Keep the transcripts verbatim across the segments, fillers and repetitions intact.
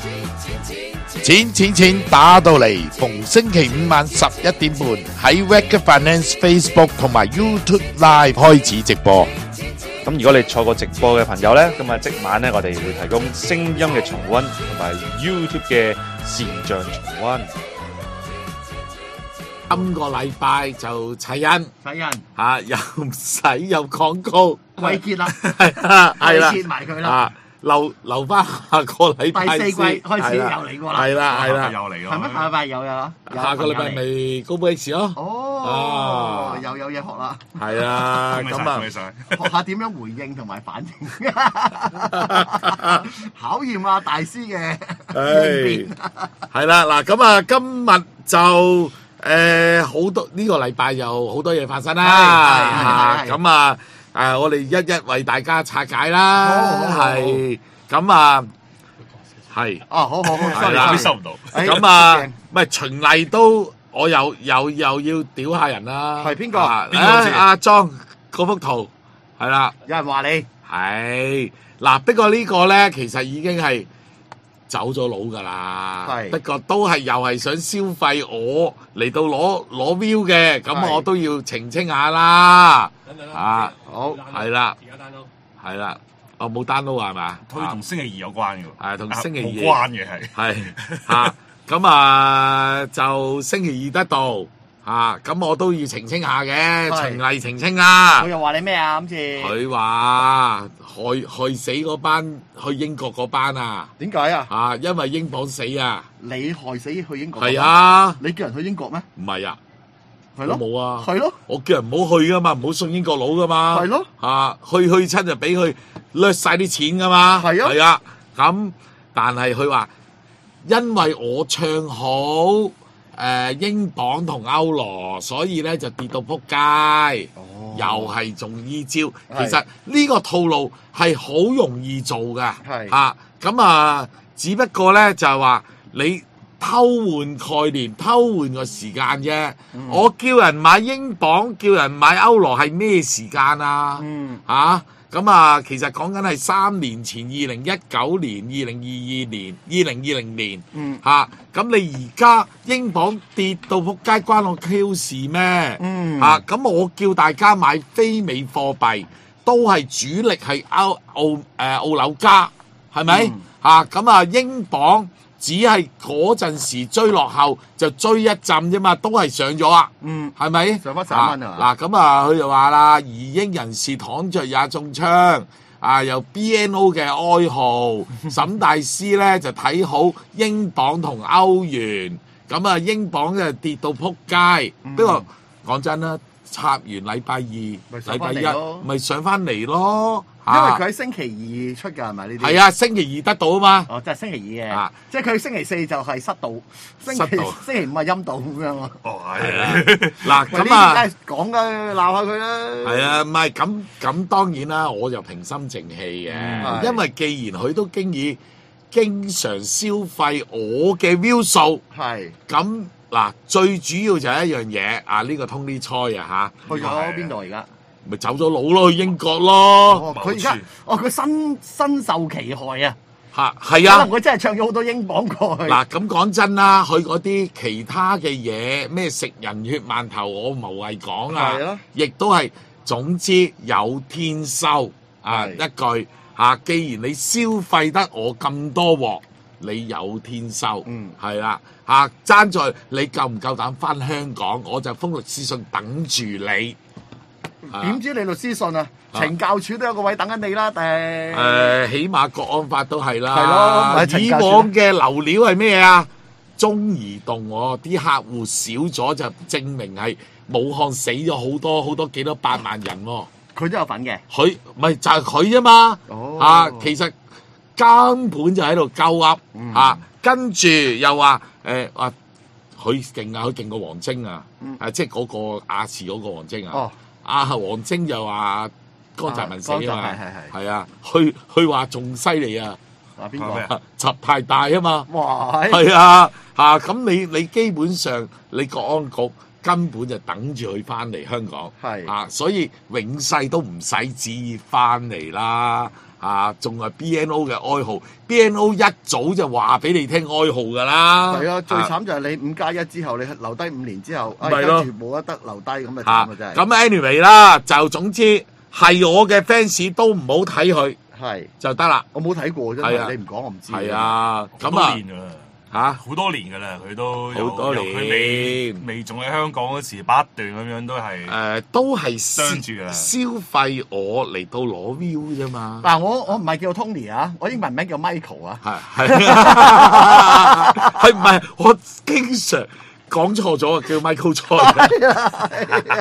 錢錢錢打到嚟，逢星期五晚十一點半喺 Wacker Finance Facebook 同埋 YouTube Live 開始直播。 咁如果你錯過直播嘅朋友呢，咁啊即晚呢，我哋會提供聲音嘅重溫同埋 YouTube 嘅視像重溫。 今個禮拜就齊人， 齊人嚇又唔使有廣告， 季結啦， 係啦，係啦， 季結埋佢啦。 啊，留留翻下個禮拜第四季先開始又嚟過啦， 係啦係啦， 又嚟咯， 係咩？下禮拜有有啊， 下個禮拜咪高保 X 咯。 哦，又有嘢學啦。 係啊，咁啊， 學下點樣回應同埋反應，考驗下大師嘅應變。 係啦，嗱咁啊，今日就誒好多呢個禮拜有好多嘢發生啦，咁啊誒，我哋一一為大家拆解啦，係咁啊，係哦，好好好， 係啦， 收唔到， 咁啊，唔係循例都。我又又又要屌下人啦！ 係邊個？ 邊個先？阿莊嗰幅圖係啦， 有人話你係嗱，不過呢個咧其實已經係走咗佬㗎啦。係，不過都係又係想消費我嚟到攞攞 view 嘅，咁我都要澄清下啦。啊，好係啦，而家 download 係啦，我冇 download 係嘛？ 佢同星期二有關嘅喎， 係同星期二冇關嘅係係嚇。咁啊，就星期二得到嚇，咁我都要澄清下嘅，循例澄清啦。 佢又話你咩啊？今次佢話害害死嗰班去英國嗰班啊？ 點解啊？ 啊，因為英鎊死啊！ 你害死去英國？ 係啊！ 你叫人去英國咩？ 唔係啊， 係咯， 冇啊， 係咯， 我叫人唔好去噶嘛，唔好送英國佬噶嘛， 係咯， 啊，去去親就俾佢掠晒啲錢噶嘛， 係啊， 係啊，咁但係佢話。因為我唱好誒、呃、英鎊同歐羅，所以咧就跌到撲街，哦、又係中呢招。其實呢個套路係好容易做嘅，嚇咁啊！只不過咧就係話你偷換概念、偷換個時間啫。嗯、我叫人買英鎊、叫人買歐羅係咩時間啊？嗯，嚇。咁啊，其實講緊係三年前，二零一九年、二零二二年、二零二零年，嗯，嚇，咁你而家英鎊跌到撲街，關我 Q 事咩？嗯，嚇，咁我叫大家買非美貨幣，都係主力係歐澳誒澳紐加，係咪？嚇，咁啊，英鎊。只係嗰陣時追落後就追一陣啫嘛，都係上咗啊，嗯，係咪？上翻十蚊啊！嗱咁啊，佢就話啦，移英人士躺着也中槍啊！由 B N O 嘅哀號，沈大師咧就睇好英鎊同歐元，咁啊英鎊就跌到撲街。不過講真啦，插完禮拜二、禮拜一，咪上翻嚟咯。因為佢喺星期二出㗎係咪呢啲？係啊，星期二得到啊嘛。哦，即係星期二嘅。啊，即係佢星期四就係失道，星期星期五係陰道咁樣啊。哦，係啊。嗱咁啊，講嘅鬧下佢啦。係啊，唔係咁咁當然啦，我就平心靜氣嘅，因為既然佢都經已經常消費我嘅 view 數，係咁嗱，最主要就係一樣嘢啊，呢個 Tony Choi啊嚇，去咗邊度而家？咪走咗佬咯，去英國咯。佢而家，哦，佢身身受其害啊！嚇，係啊。可能佢真係唱咗好多英鎊過去。嗱，咁講真啦，佢嗰啲其他嘅嘢，咩食人血饅頭，我無謂講啊。係啊。亦都係，總之有天收啊！一句嚇，既然你消費得我咁多鑊，你有天收。嗯。係啦，嚇，爭在你夠唔夠膽翻香港，我就封律師信等住你。點知你律師信啊？懲教署都有個位等緊你啦，定誒，起碼國安法都係啦。係咯，以往嘅流料係咩啊？中移動喎，啲客戶少咗就證明係武漢死咗好多好多幾多百萬人喎。佢都有份嘅。佢咪就係佢啫嘛。哦。啊，其實根本就喺度鳩噏嚇，跟住又話誒話佢勁啊，佢勁過王晶啊，誒即係嗰個亞視嗰個王晶啊。哦。阿王晶就話江澤民死啊嘛，係啊，佢佢話仲犀利啊！啊邊個？習太大啊嘛，哇！係啊，嚇咁你你基本上你國安局根本就等住佢翻嚟香港，係啊，所以永世都唔使旨意翻嚟啦， 啊，仲係 B N O 嘅哀號 ，B N O 一早就話俾你聽哀號㗎啦。 係啊，最慘就係你五加一之後，你留低五年之後，哎咪咯跟住冇得得留低咁啊慘嚇啊真係。 咁 anyway 啦，就總之係我嘅 fans 都唔好睇佢係， 就得啦。 我冇睇過真係啊係，你唔講我唔知。 係，啊， 好咁啊多年㗎啦， 嚇。 好多年㗎啦，佢都好多由由佢未年未仲喺香港嗰時，不斷咁樣都係誒、都係消相住㗎消費我嚟到攞 view 啫嘛。 嗱我我唔係叫 Tony 啊，我英文名叫 Michael 啊。 係係係唔係？我經常講錯咗啊，叫 Michael Choi。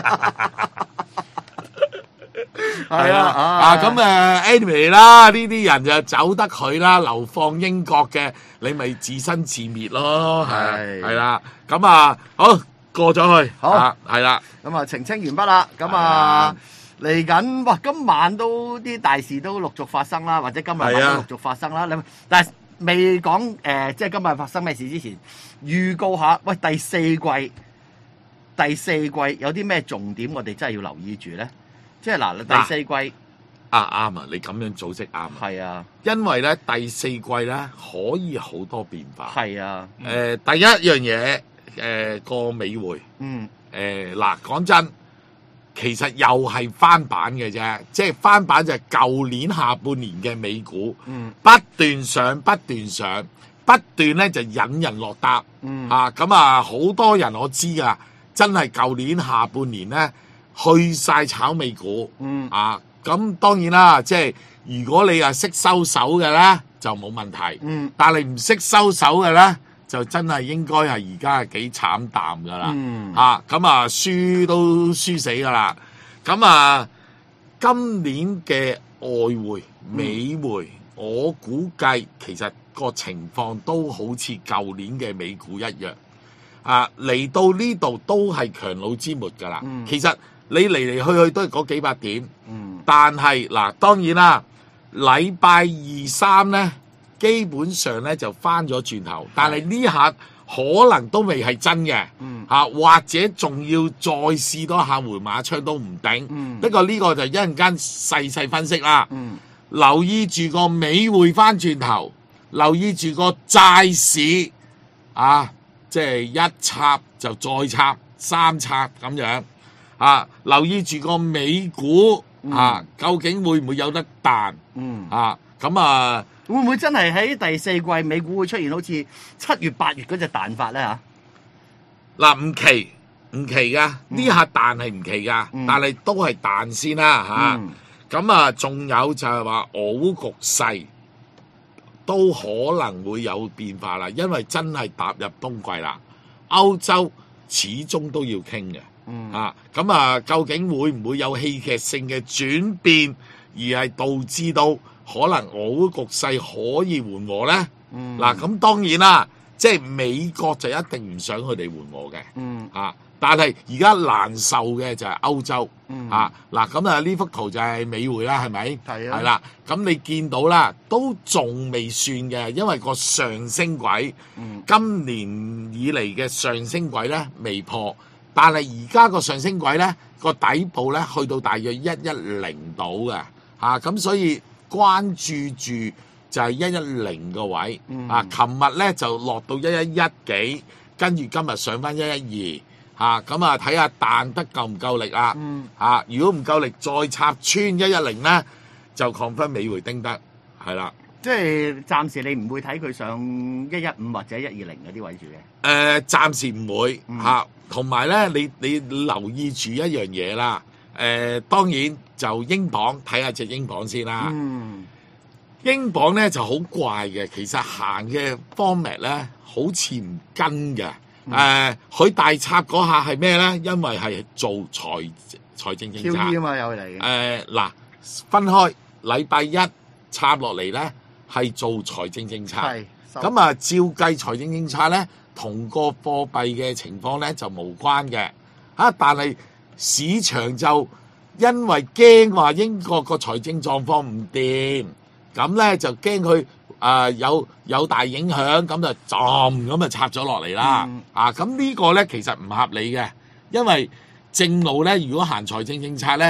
係啊啊咁誒 anyway 啦，呢啲人就走得佢啦，流放英國嘅，你咪自生自滅咯，係係係啦。咁啊，好過咗去， 好啊係啦。 咁啊澄清完畢啦，咁啊嚟緊哇，今晚都啲大事都陸續發生啦，或者今日晚都係啊陸續發生啦。你但係未講誒，即係今日發生咩事之前，預告下，喂第四季第四季有啲咩重點，我哋真係要留意住咧。即係嗱，第四季啊啱啊，你咁樣組織啱啊。 係啊因為咧第四季咧可以好多變化。 係啊， 誒、第一樣嘢誒個美匯嗯誒嗱講真，其實又係翻版嘅啫，即係翻版就係舊年下半年嘅美股， 嗯不斷上不斷上，不斷咧就引人落搭。 嗯啊咁啊好多人我知噶，真係舊年下半年咧去晒炒美股。 嗯啊，咁當然啦，即係如果你係識收手嘅咧，就冇問題。 嗯但係唔識收手嘅咧，就真係應該係而家係幾慘淡噶啦。 嗯啊，咁啊輸都輸死噶啦。咁啊，今年嘅外匯美匯，我估計其實個情況都好似舊年嘅美股一樣。啊，嚟到呢度都係強弩之末噶啦。 嗯其實你嚟嚟去去都係嗰幾百點。 嗯但係嗱，當然啦，禮拜二三咧，基本上咧就翻咗轉頭，但係呢下可能都未係真嘅， 嗯嚇、或者仲要再試多下回馬槍都唔定。 嗯不過呢個就一陣間細細分析啦。 嗯留意住個美匯翻轉頭，留意住個債市啊，即係一插就再插三插咁樣啊，留意住個美股。啊，究竟會唔會有得彈嗯， 啊？咁啊， 會唔會真係喺第四季美股會出現好似七月八月嗰隻彈法咧嚇？ 嗱唔奇唔奇噶，呢下彈係唔奇噶， 嗯但係都係彈先啦嚇。咁啊，仲有就係話俄烏局勢都可能會有變化啦，因為真係踏入冬季啦，歐洲始終都要傾嘅。 嗯啊，咁啊，究竟會唔會有戲劇性嘅轉變，而係導致到可能俄烏局勢可以緩和咧？ 嗯嗱、咁當然啦，即係美國就一定唔想佢哋緩和嘅， 嗯啊，但係而家難受嘅就係歐洲， 嗯啊，嗱，咁啊呢幅圖就係美匯啦，係咪？ 係啊係啦，咁你見到啦，都仲未算嘅，因為個上升軌， 嗯今年以嚟嘅上升軌咧未破。但係而家個上升軌咧個底部咧去到大約一一零度嘅嚇，咁、所以關注住就係一一零個位、 嗯啊。琴日咧就落到一一一幾，跟住今日上翻一一二嚇，咁啊睇下彈得夠唔夠力啊嚇、 嗯啊如果唔夠力再插穿一一零咧，就抗分美匯丁得係啦。 即係暫時你唔會睇佢上一一五或者一二零嗰啲位住嘅。 誒、呃，暫時唔會嗯嚇，同埋咧，你你留意住一樣嘢啦。誒、當然就英鎊，睇下隻英鎊先啦。 嗯英鎊咧就好怪嘅，其實行嘅 format 咧好似唔跟嘅。誒、佢大插嗰下係咩咧？因為係做財財政政策。 ，Q E 啊嘛有嚟嘅。 誒嗱、分開禮拜一插落嚟咧係做財政政策。 係咁啊，照計財政政策咧，同個貨幣嘅情況咧就無關嘅，啊！但係市場就因為驚話英國個財政狀況唔掂，咁咧就驚佢啊有有大影響，咁就浸咁啊插咗落嚟啦。 嗯啊，咁呢個咧其實唔合理嘅，因為正路咧如果行財政政策咧，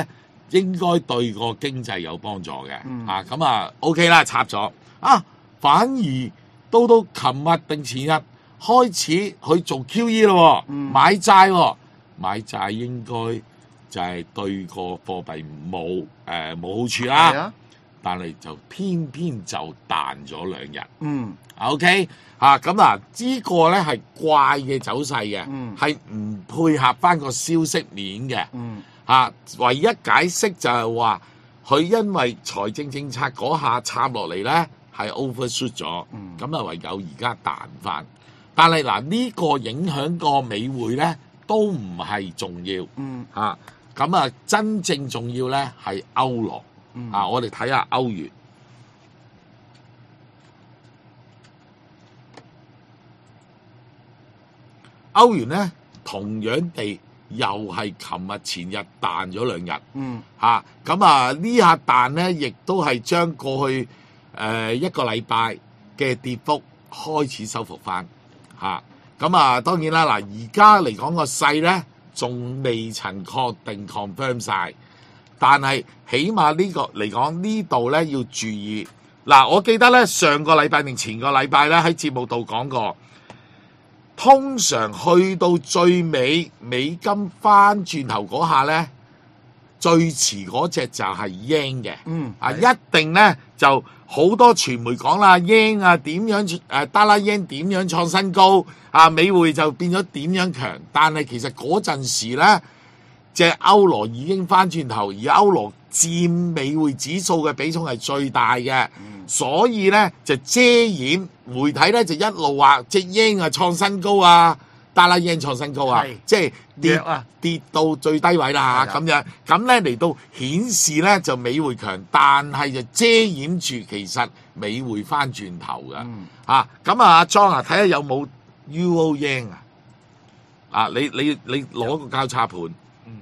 應該對個經濟有幫助嘅。 嗯啊，咁啊 OK 啦，插咗啊，反而到到琴日定前日開始去做 Q E 咯， 嗯買債喎，買債應該就係對個貨幣冇誒冇好處啦。 係啊， 但係就偏偏就彈咗兩日嗯 ，OK 嚇咁啊！呢個咧係怪嘅走勢嘅， 嗯係唔配合翻個消息面嘅嗯嚇。唯一解釋就係話佢因為財政政策嗰下插落嚟咧係 overshoot 咗， 嗯咁啊唯有而家彈翻。但係嗱呢個影響個美匯咧都唔係重要嗯嚇，咁啊真正重要咧係歐羅。 嗯啊！我哋睇下歐元，歐元咧同樣地又係琴日前日彈咗兩日嗯嚇，咁啊呢下彈咧，亦都係將過去誒、呃、一個禮拜嘅跌幅開始收復翻嚇。咁啊當然啦，嗱而家嚟講個勢咧，仲未曾確定 confirm 晒。但係起碼呢個嚟講呢度咧要注意嗱，我記得咧上個禮拜定前個禮拜咧喺節目度講過，通常去到最尾美金翻轉頭嗰下咧，最遲嗰隻就係 yen 嘅， 嗯啊一定咧就好多傳媒講啦 yen 啊點樣誒 dollar yen 點樣創新高啊，美匯就變咗點樣強，但係其實嗰陣時咧。隻歐羅已經翻轉頭，而歐羅佔美匯指數嘅比重係最大嘅， 嗯所以咧就遮掩媒體咧就一路話隻 yen 啊創新高啊，dollar yen 創新高啊係， 即係跌弱啊跌到最低位啦係啊咁樣，咁咧嚟到顯示咧就美匯強，但係就遮掩住其實美匯翻轉頭嘅， 嗯啊咁啊阿莊啊睇下有冇 Euro yen 啊，啊你你你攞個交叉盤。 嗯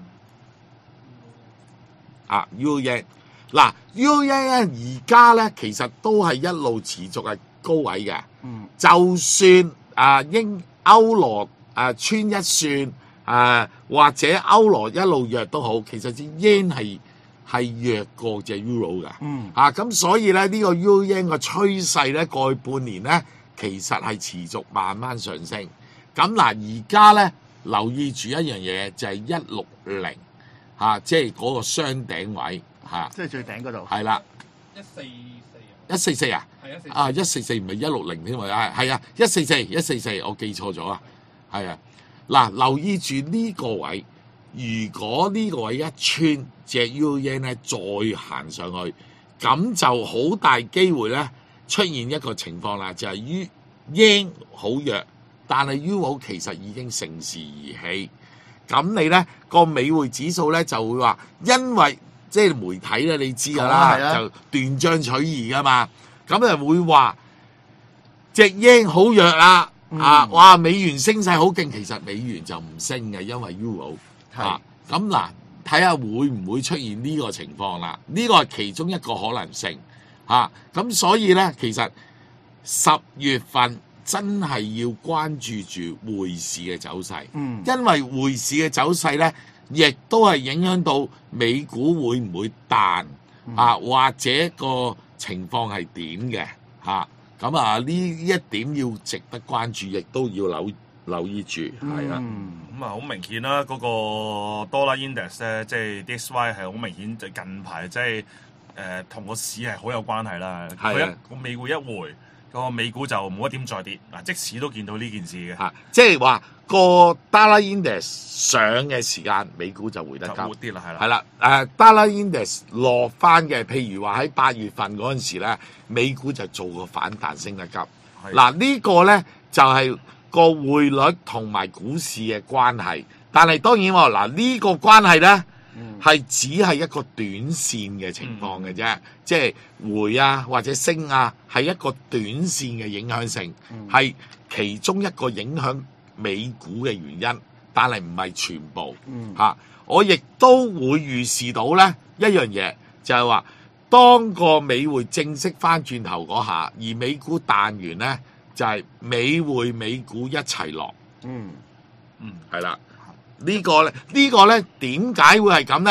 啊 Euro yen 嗱 Euro yen 而家咧其實都係一路持續係高位嘅， 嗯就算啊英歐羅啊穿一算啊或者歐羅一路弱都好，其實隻 yen 係係弱過隻 Euro 嘅， 嗯啊咁所以咧呢、呢個 Euro yen 嘅趨勢咧過去半年咧其實係持續慢慢上升，咁嗱而家咧留意住一樣嘢就係一六零。嚇，即係嗰個雙頂位嚇， 即係最頂嗰度。 係啦， 一四四啊， 一四四啊， 係一四啊一四四唔係一六零添啊，係啊，一四四一四四，我記錯咗啊，係啊，嗱留意住呢個位，如果呢個位一穿隻 U Yen 咧再行上去，咁就好大機會咧出現一個情況啦，就係 U Yen 好弱，但係 U 其實已經乘時而起。咁你咧個美匯指數咧就會話，因為即係媒體咧，你知㗎啦， 係啊就斷章取義㗎嘛，咁就會話隻 yen 好弱啦， 嗯啊，哇美元升勢好勁，其實美元就唔升嘅，因為 Euro 係啊，咁嗱睇下會唔會出現呢個情況啦？呢個係其中一個可能性嚇，咁所以咧其實十月份。真係要關注住匯市嘅走勢， 嗯因為匯市嘅走勢咧，亦都係影響到美股會唔會彈、 嗯、 啊，或者個情況係點嘅嚇。咁啊，呢一點要值得關注，亦都要留留意住，係啦。 嗯咁啊，好明顯啦，嗰、個 Dollar Index 咧，即係 D X Y 係好明顯，就近排即係誒同個市係好有關係啦。 係啊佢一個美匯一回。個美股就冇一點再跌，嗱即使都見到呢件事嘅， 嚇，即係話個 Dollar Index 上嘅時間，美股就回得急就好。啲啦，係啦。 係啦，誒 Dollar Index 落翻嘅，譬如話喺八月份嗰陣時咧，美股就做個反彈升得急。 係嗱呢個咧就係個匯率同埋股市嘅關係，但係當然喎，嗱呢個關係咧係只係一個短線嘅情況嘅啫，即係回啊或者升啊係一個短線嘅影響性，係其中一個影響美股嘅原因，但係唔係全部嚇。我亦都會預示到咧一樣嘢，就係話當個美匯正式翻轉頭嗰下，而美股彈完咧，就係美匯美股一齊落。 嗯嗯，係啦。呢個咧，呢個咧點解會係咁咧？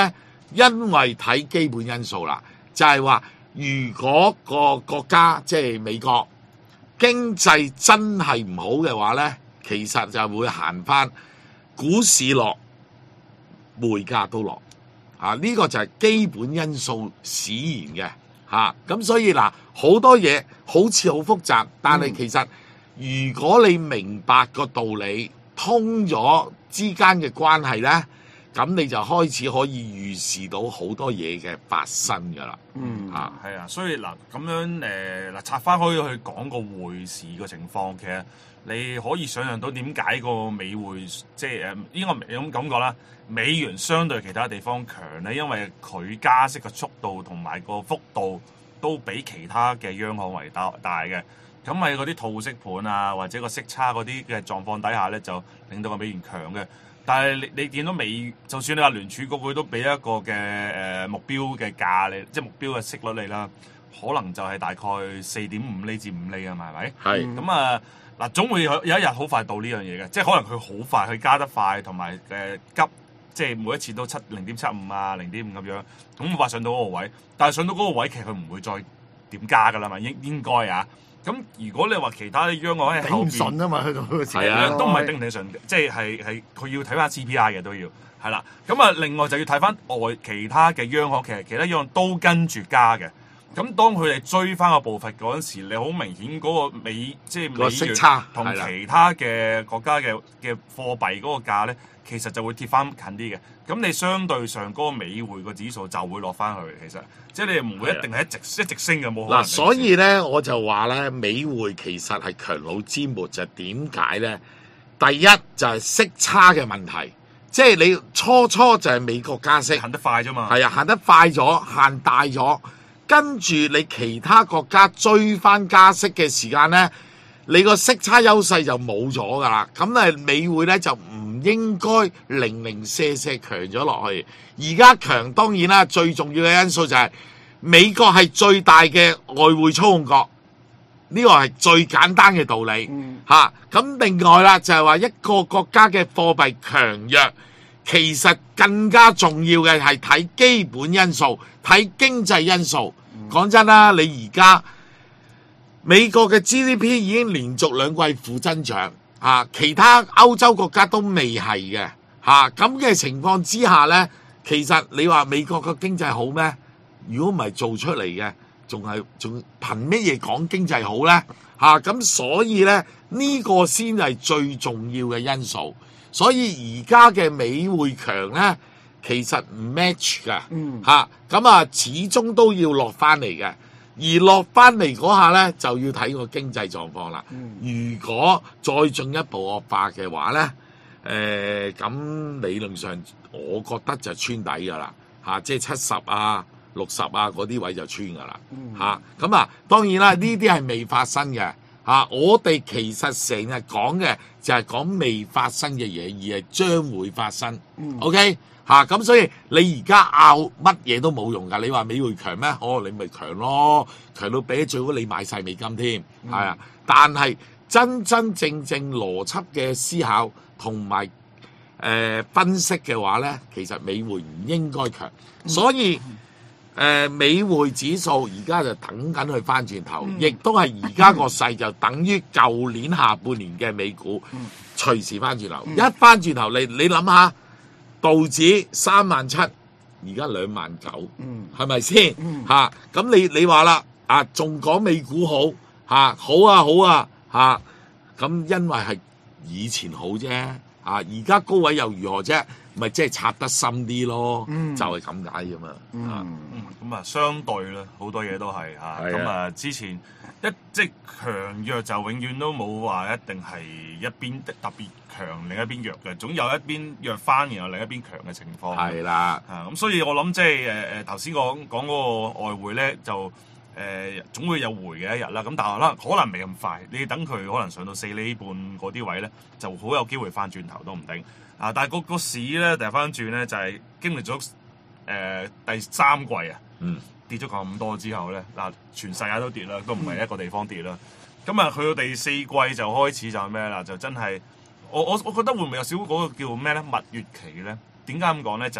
因為睇基本因素啦，就係話如果個國家即係美國經濟真係唔好嘅話咧，其實就會行翻股市落，匯價都落。啊！呢、這個就係基本因素使然嘅嚇，咁、啊、所以嗱，好多嘢好似好複雜，但係其實如果你明白個道理，通咗之間嘅關係咧，咁你就開始可以預示到好多嘢嘅發生噶啦。 嗯啊， 係啊，所以嗱咁樣誒嗱、呃、拆翻開去講個匯市嘅情況，其實你可以想象到點解個美匯即係誒應該咁咁講啦，美元相對其他地方強咧，因為佢加息嘅速度同埋個幅度都比其他嘅央行為大大嘅。咁喺嗰啲套息盤啊，或者個息差嗰啲嘅狀況底下咧，就令到個美元強嘅。但係你你見到美，就算你話聯儲局佢都俾一個嘅誒、呃、目標嘅價你，即係目標嘅息率你啦，可能就係大概四點五厘至五厘啊嘛，係咪？ 係咁啊嗱，總會有有一日好快到呢樣嘢嘅，即係可能佢好快，佢加得快，同埋誒急，即係每一次都七零點七五啊，零點五咁樣，咁快上到嗰個位。但係上到嗰個位，其實佢唔會再點加㗎啦嘛，應應該啊。咁如果你話其他央行喺後邊， 頂唔順啊嘛，去到嗰個時係啊都唔係頂唔頂順嘅，即係係係佢要睇翻 C P I 嘅都要係啦。咁啊，另外就要睇翻外其他嘅央行，其實其他央行都跟住加嘅。咁當佢哋追翻個步伐嗰陣時，你好明顯嗰個美即係個美元息差同係啦其他嘅國家嘅嘅貨幣嗰個價咧，其實就會貼翻近啲嘅。咁你相對上嗰個美匯個指數就會落翻去。其實即係你唔會一定係一直一直升嘅，冇可能。 嗱，所以咧我就話咧，美匯其實係強弩之末，就點解咧？第一就係息差嘅問題，即係你初初就係美國加息， 行得快啫嘛。 係啊，行得快咗，行大咗，跟住你其他國家追翻加息嘅時間咧，你個息差優勢就冇咗噶啦。咁咧美匯咧就唔應該零零舍舍強咗落去。而家強當然啦，最重要嘅因素就係美國係最大嘅外匯操控國，呢個係最簡單嘅道理嚇。咁、 嗯、 另外啦，就係話一個國家嘅貨幣強弱，其實更加重要嘅係睇基本因素，睇經濟因素。講、嗯、真啦，你而家美國嘅 G D P 已經連續兩季負增長啊，其他歐洲國家都未係嘅嚇。咁嘅情況之下呢，其實你話美國個經濟好咩？如果唔係做出嚟嘅，仲係仲憑乜嘢講經濟好呢？嚇、咁所以呢，呢、呢個先係最重要嘅因素。所以而家嘅美匯強呢，其實唔 match 㗎嚇。咁啊，始終都要落翻嚟嘅。而落翻嚟嗰下呢，就要睇個經濟狀況啦。 嗯、 如果再進一步惡化嘅話呢，誒、呃、咁理論上我覺得就穿底㗎啦嚇，即係七十啊、六十啊嗰啲位就穿㗎啦嚇。咁啊，當然啦，呢啲係未發生嘅嚇、啊。我哋其實成日講嘅就係講未發生嘅嘢，而係將會發生。 嗯、 OK。嚇咁、啊、所以你而家拗乜嘢都冇用㗎，你話美匯強咩？哦，你咪強咯，強到俾最好你買晒美金添，係、嗯、啊。但係真真正正邏輯嘅思考同埋誒分析嘅話咧，其實美匯唔應該強，嗯、所以誒、呃、美匯指數而家就等緊去翻轉頭，亦、嗯、都係而家個勢就等於舊年下半年嘅美股，嗯、隨時翻轉頭，嗯、一翻轉頭你你諗下。道指三萬七，而家兩萬九，係咪先？嚇咁、嗯、你你話啦，啊仲講美股好嚇、啊，好啊好啊嚇，咁、啊、因為係以前好啫，嚇而家高位又如何啫？咪即係插得深啲咯，嗯、就係咁解啫嘛。 嗯，咁啊、嗯、相對啦，好多嘢都係嚇。咁啊，啊之前一即係強弱就永遠都冇話一定係一邊特別強，另一邊弱嘅，總有一邊弱翻，然後另一邊強嘅情況。係啦，啊咁，所以我諗即係誒誒頭先講講嗰個外匯咧，就誒、呃、總會有回嘅一日啦。咁但係啦，可能未咁快，你等佢可能上到四厘半嗰啲位咧，就好有機會翻轉頭都唔定。啊！但係個個市咧，掉翻轉咧，就係、是、經歷咗誒、呃、第三季啊，嗯、跌咗咁多之後咧，嗱，全世界都跌啦，都唔係一個地方跌啦。咁啊、嗯，去到第四季就開始就係咩啦？就真係我我我覺得會唔會有少嗰個叫咩咧？蜜月期咧？點解咁講咧？就係、是、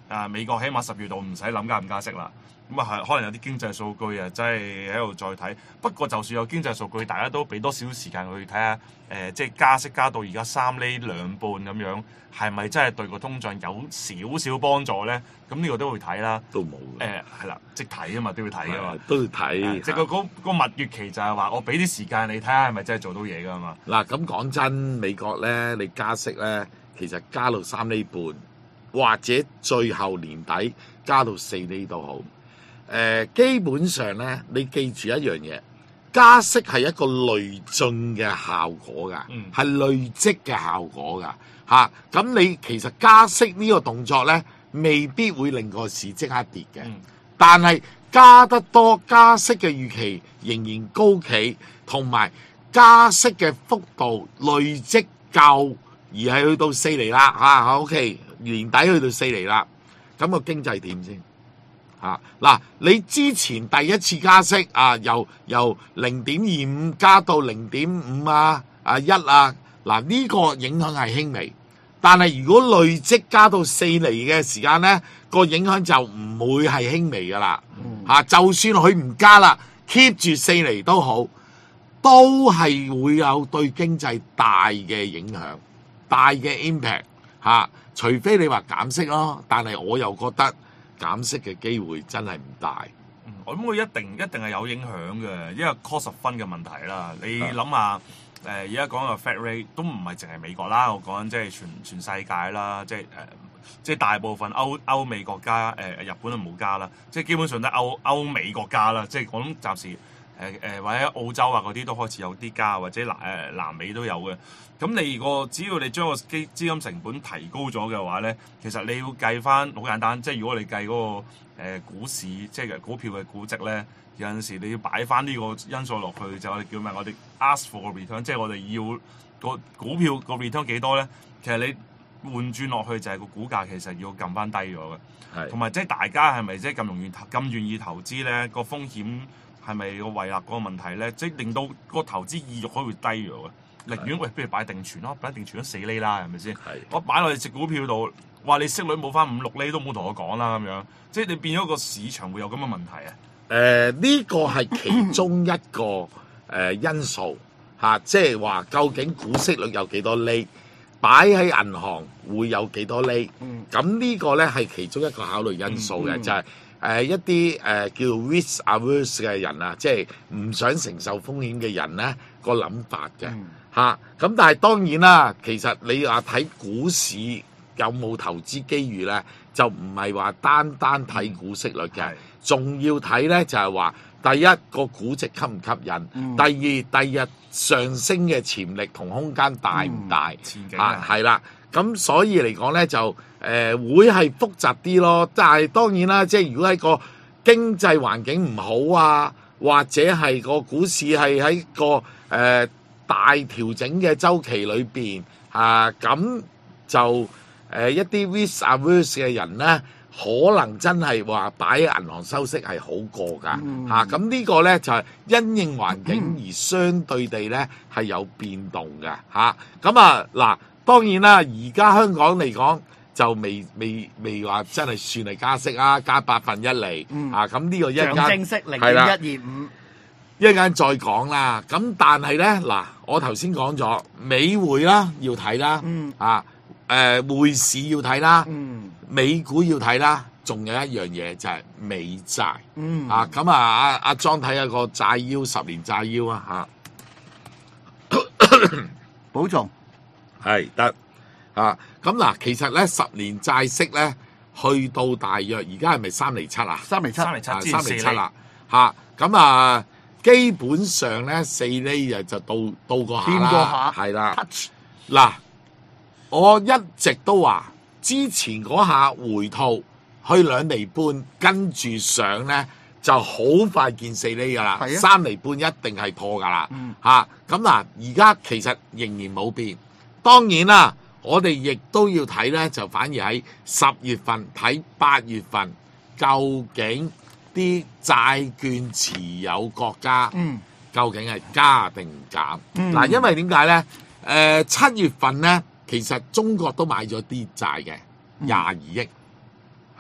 啊美國起碼十月度唔使諗加唔加息啦。咁啊係可能有啲經濟數據啊，真係喺度再睇。不過就算有經濟數據，大家都俾多少少時間去睇下，誒、呃、即係加息加到而家三厘兩半咁樣，係咪真係對個通脹有少少幫助咧？咁呢個都會睇啦。 都冇嘅。 誒係啦，即睇啊嘛，都要睇噶嘛。 都要睇。 即係個嗰個蜜月期就係話，我俾啲時間你睇下係咪真係做到嘢噶嘛。 嗱咁講真，美國咧你加息咧，其實加到三厘半，或者最後年底加到四厘都好。誒、呃、基本上咧，你記住一樣嘢，加息係一個累進嘅效果㗎，係、嗯、累積嘅效果㗎嚇。咁、啊、你其實加息呢個動作咧，未必會令個市即刻跌嘅，嗯、但係加得多，加息嘅預期仍然高企，同埋加息嘅幅度累積夠，而係去到四厘啦嚇。OK， 年底去到四厘啦，咁、個經濟點先？啊嗱，你之前第一次加息啊，由由零點二五加到零點五啊，啊一啊，嗱呢個影響係輕微，但係如果累積加到四厘嘅時間咧，個影響就唔會係輕微噶啦，嚇、啊，就算佢唔加啦 ，keep 住四厘都好，都係會有對經濟大嘅影響，大嘅 impact 嚇、啊，除非你話減息咯，但係我又覺得。減息嘅機會真係唔大， 嗯、我諗佢一定一定係有影響嘅，因為 cost of fund 嘅問題啦。你諗下，誒而家講嘅 Fed rate 都唔係淨係美國啦，我講緊即係全全世界啦，即係誒、呃、即係大部分歐歐美國家誒、呃、日本都冇加啦，即係基本上都係歐歐美國家啦，即係我諗暫時誒誒、呃、或者澳洲啊嗰啲都開始有啲加，或者南誒、呃、南美都有嘅。咁你個只要你將個基資金成本提高咗嘅話咧，其實你要計翻好簡單，即係如果你計嗰、那個、呃、股市，即係股票嘅估值咧，有陣時你要擺翻呢個因素落去，就我哋叫咩？我哋 ask for return，即係我哋要個股票個 return 幾多咧？其實你換轉落去就係個股價其實要撳翻低咗嘅，係同埋即係大家係咪即係咁容易咁願意投資咧？個風險係咪個位立嗰個問題咧？即係令到個投資意欲可以會低咗嘅。寧願喂，不如擺定存咯，擺定存都四厘啦，係咪先？我擺落去隻股票度，話你息率冇翻五六厘都冇同我講啦，咁樣，即係你變咗個市場會有咁嘅問題啊？誒、 呃，呢個係其中一個誒、呃、因素嚇、啊，即係話究竟股息率有幾多厘，擺喺銀行會有幾多厘？咁、嗯、呢個咧係其中一個考慮因素嘅，嗯嗯、就係、是。誒、呃、一啲誒、呃、叫 risk averse 嘅人啊，即係唔想承受風險嘅人咧，個諗法嘅嚇。咁、嗯啊、但係當然啦，其實你話睇股市有冇投資機遇咧，就唔係話單單睇股息率嘅，仲、嗯、要睇咧就係、是、話第一個估值吸唔吸引，嗯、第二第日上升嘅潛力同空間大唔大？嗯、前景啊，係啦。咁所以嚟講咧就誒、呃、會係複雜啲咯，但係當然啦，即係如果喺個經濟環境唔好啊，或者係個股市係喺個誒、呃、大調整嘅週期裏邊啊，咁就誒、呃、一啲 risk averse 嘅人咧，可能真係話擺喺銀行收息係好過㗎嚇。咁、嗯啊、呢個咧就係、是、因應環境而相對地咧係有變動嘅嚇。咁啊嗱。當然啦，而家香港嚟講就未未未話真係算係加息啊，加八分一厘、嗯、啊，咁呢個一間象徵式零點一二五， 一陣間再講啦。咁但係咧嗱，我頭先講咗美匯啦要睇啦，嗯、啊誒匯市要睇啦，嗯、美股要睇啦，仲有一樣嘢就係美債、嗯、啊。咁啊，阿阿莊睇下個債腰十年債腰啊嚇， 保重。 係得啊！咁嗱，其實咧十年債息咧去到大約而家係咪三厘七啊？ 三厘七， 三厘七， 三厘七啦嚇！咁啊，基本上咧四厘就就到到過下啦，係啦。嗱，我一直都話之前嗰下回吐去兩厘半，跟住上咧就好快見四厘噶啦，三厘半一定係破噶啦嚇！咁嗱，而家其實仍然冇變。當然啦，我哋亦都要睇咧，就反而喺十月份睇八月份，究竟啲債券持有國家，嗯、究竟係加定減？嗱、嗯，因為點解咧？誒、呃、七月份咧，其實中國都買咗啲債嘅廿二億，嚇、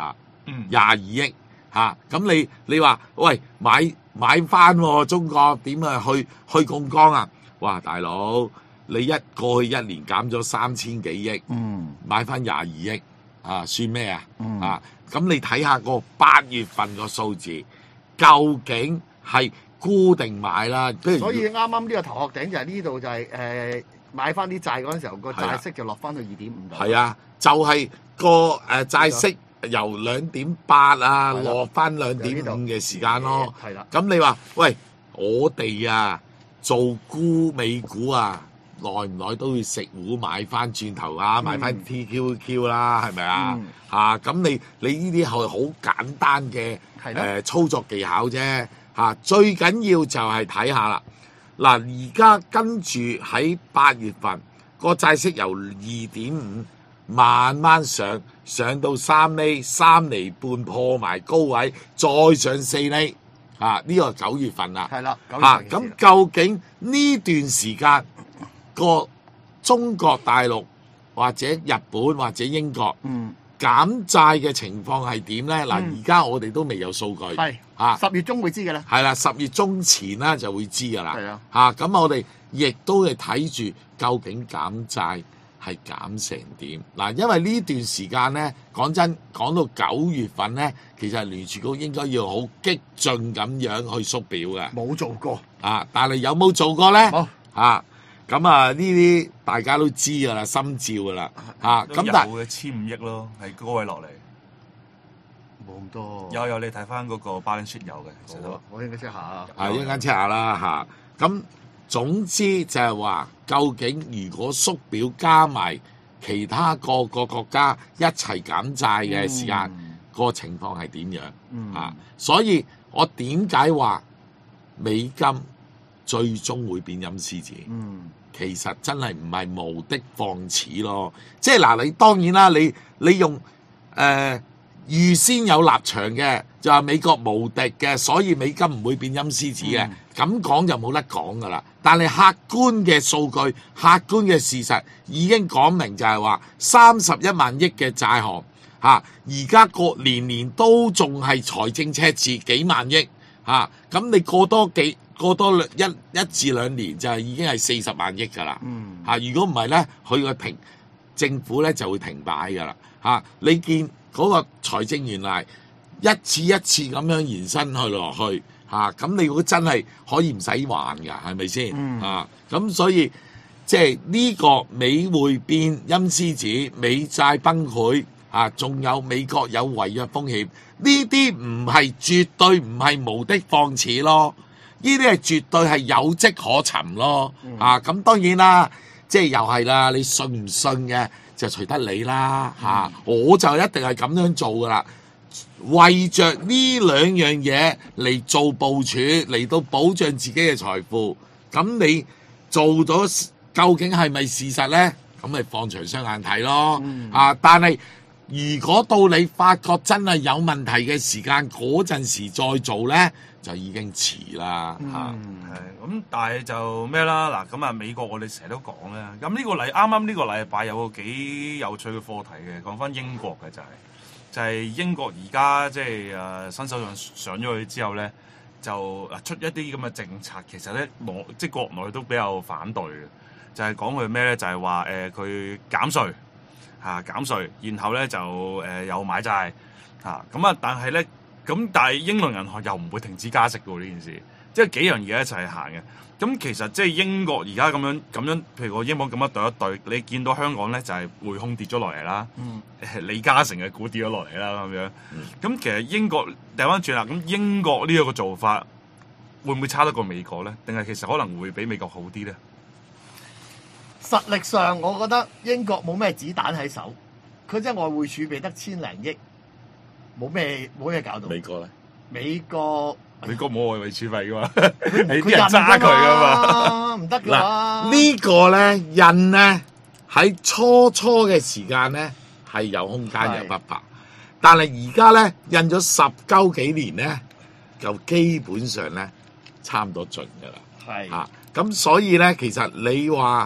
廿二億嚇。咁你你話喂買買翻喎中國點啊去去槓桿啊？哇大佬！你一過去一年減咗三千幾億， 嗯， 買翻廿二億，啊，算咩啊？ 嗯啊，咁你睇下個八月份個數字，究竟係沽定買啦？譬如所以啱啱呢個頭殼頂就係呢度就係、誒、買翻啲債嗰陣時候，個債息就落翻到二點五度。 係啊，就係、個誒、呃、債息由兩點八啊係啦落翻兩點五嘅時間咯。 係啦， 咁你話喂，我哋啊做沽美股啊？耐唔耐都要食糊買翻轉頭啊，買翻 T Q Q 啦，係咪啊？ 嗯嚇咁、你你呢啲係好簡單嘅誒、 係咯呃操作技巧啫嚇、最緊要就係睇下啦。嗱，而家跟住喺八月份個債息由二點五慢慢上，上到三厘、三厘半破埋高位，再上四厘啊！呢、個九月份啦。 係啦，九月嚇咁、 份嘅事啦究竟呢段時間個中國大陸或者日本或者英國嗯減債嘅情況係點咧？嗱、 嗯而家我哋都未有數據， 係嚇十月中會知嘅啦。 係啦，十月中前啦就會知㗎啦。 係啊， 嚇咁我哋亦都係睇住究竟減債係減成點嗱，因為呢段時間咧講真講到九月份咧，其實聯儲局應該要好激進咁樣去縮表嘅冇做過， 啊，但係有冇做過咧？ 冇啊，咁啊呢啲大家都知㗎啦，心照㗎啦，啊都咁但有嘅千五億咯，喺高位落嚟。 冇咁多。 有有你睇翻嗰個 balance sheet 有嘅，其實都好啊，我應該 check 下啊。 啊一陣間 check 下啦嚇，咁、總之就係話，究竟如果縮表加埋其他個個國家一齊減債嘅時間， 嗯個情況係點樣？ 嗯啊，所以我點解話美金最終會變陰獅子？ 嗯其實真係唔係無的放矢咯，即係嗱，你當然啦，你你用誒、呃、預先有立場嘅，就話美國無敵嘅，所以美金唔會變陰獅子嘅，咁講、就冇得講噶啦。但係客觀嘅數據、客觀嘅事實已經講明就係話三十一萬億嘅債項嚇，而家個年年都仲係財政赤字幾萬億嚇，咁、你過多幾過多兩一一至兩年就係已經係四十萬億㗎啦。 嗯嚇、如果唔係咧，佢個停政府咧就會停擺㗎啦。嚇、你見嗰個財政原來一次一次咁樣延伸去落去嚇，咁、你如果真係可以唔使還㗎，係咪先？ 嗯啊，咁所以即係呢個美匯變陰獅子，美債崩潰啊，仲有美國有違約風險，呢啲唔係絕對唔係無的放矢咯。呢啲係絕對係有跡可尋咯， 嗯啊咁當然啦，即係又係啦，你信唔信嘅就隨得你啦，嚇、 嗯我就一定係咁樣做噶啦，為着呢兩樣嘢嚟做部署，嚟到保障自己嘅財富，咁你做咗究竟係咪事實咧？咁咪放長雙眼睇咯， 嗯啊！但係如果到你發覺真係有問題嘅時間，嗰陣時再做咧，就已經遲啦嚇。 嗯係咁，但係就咩啦？嗱，咁啊，美國我哋成日都講咧。咁呢個禮啱啱呢個禮拜有個幾有趣嘅課題嘅，講翻英國嘅就係、就係、英國而家即係誒新首相上咗去之後咧，就出一啲咁嘅政策，其實咧內即係國內都比較反對嘅，就係講佢咩咧？就係話誒佢減稅嚇減稅，然後咧就誒、呃、又買債嚇咁啊！但係咧咁，但係英倫銀行又唔會停止加息嘅喎呢件事。即係幾樣嘢一齊行嘅，咁其實即係英國而家咁樣咁樣，譬如個英鎊咁樣對一對，你見到香港咧就係匯控跌咗落嚟啦， 嗯李嘉誠嘅股跌咗落嚟啦咁樣，咁其實英國掉翻轉啦，咁英國呢一個做法會唔會差得過美國咧？定係其實可能會比美國好啲咧？ 實力上，我覺得英國冇咩子彈喺手，佢即係外匯儲備得千零億，冇咩冇咩搞到。 美國咧， 美國美國冇外匯儲備噶嘛， 佢你啲人揸佢噶嘛。 嘛，唔得㗎嗱嘛。 呢個咧印咧喺初初嘅時間咧係有空間有不法，但係而家咧印咗十鳩幾年咧，就基本上咧差唔多盡㗎啦。 係啊，咁所以咧，其實你話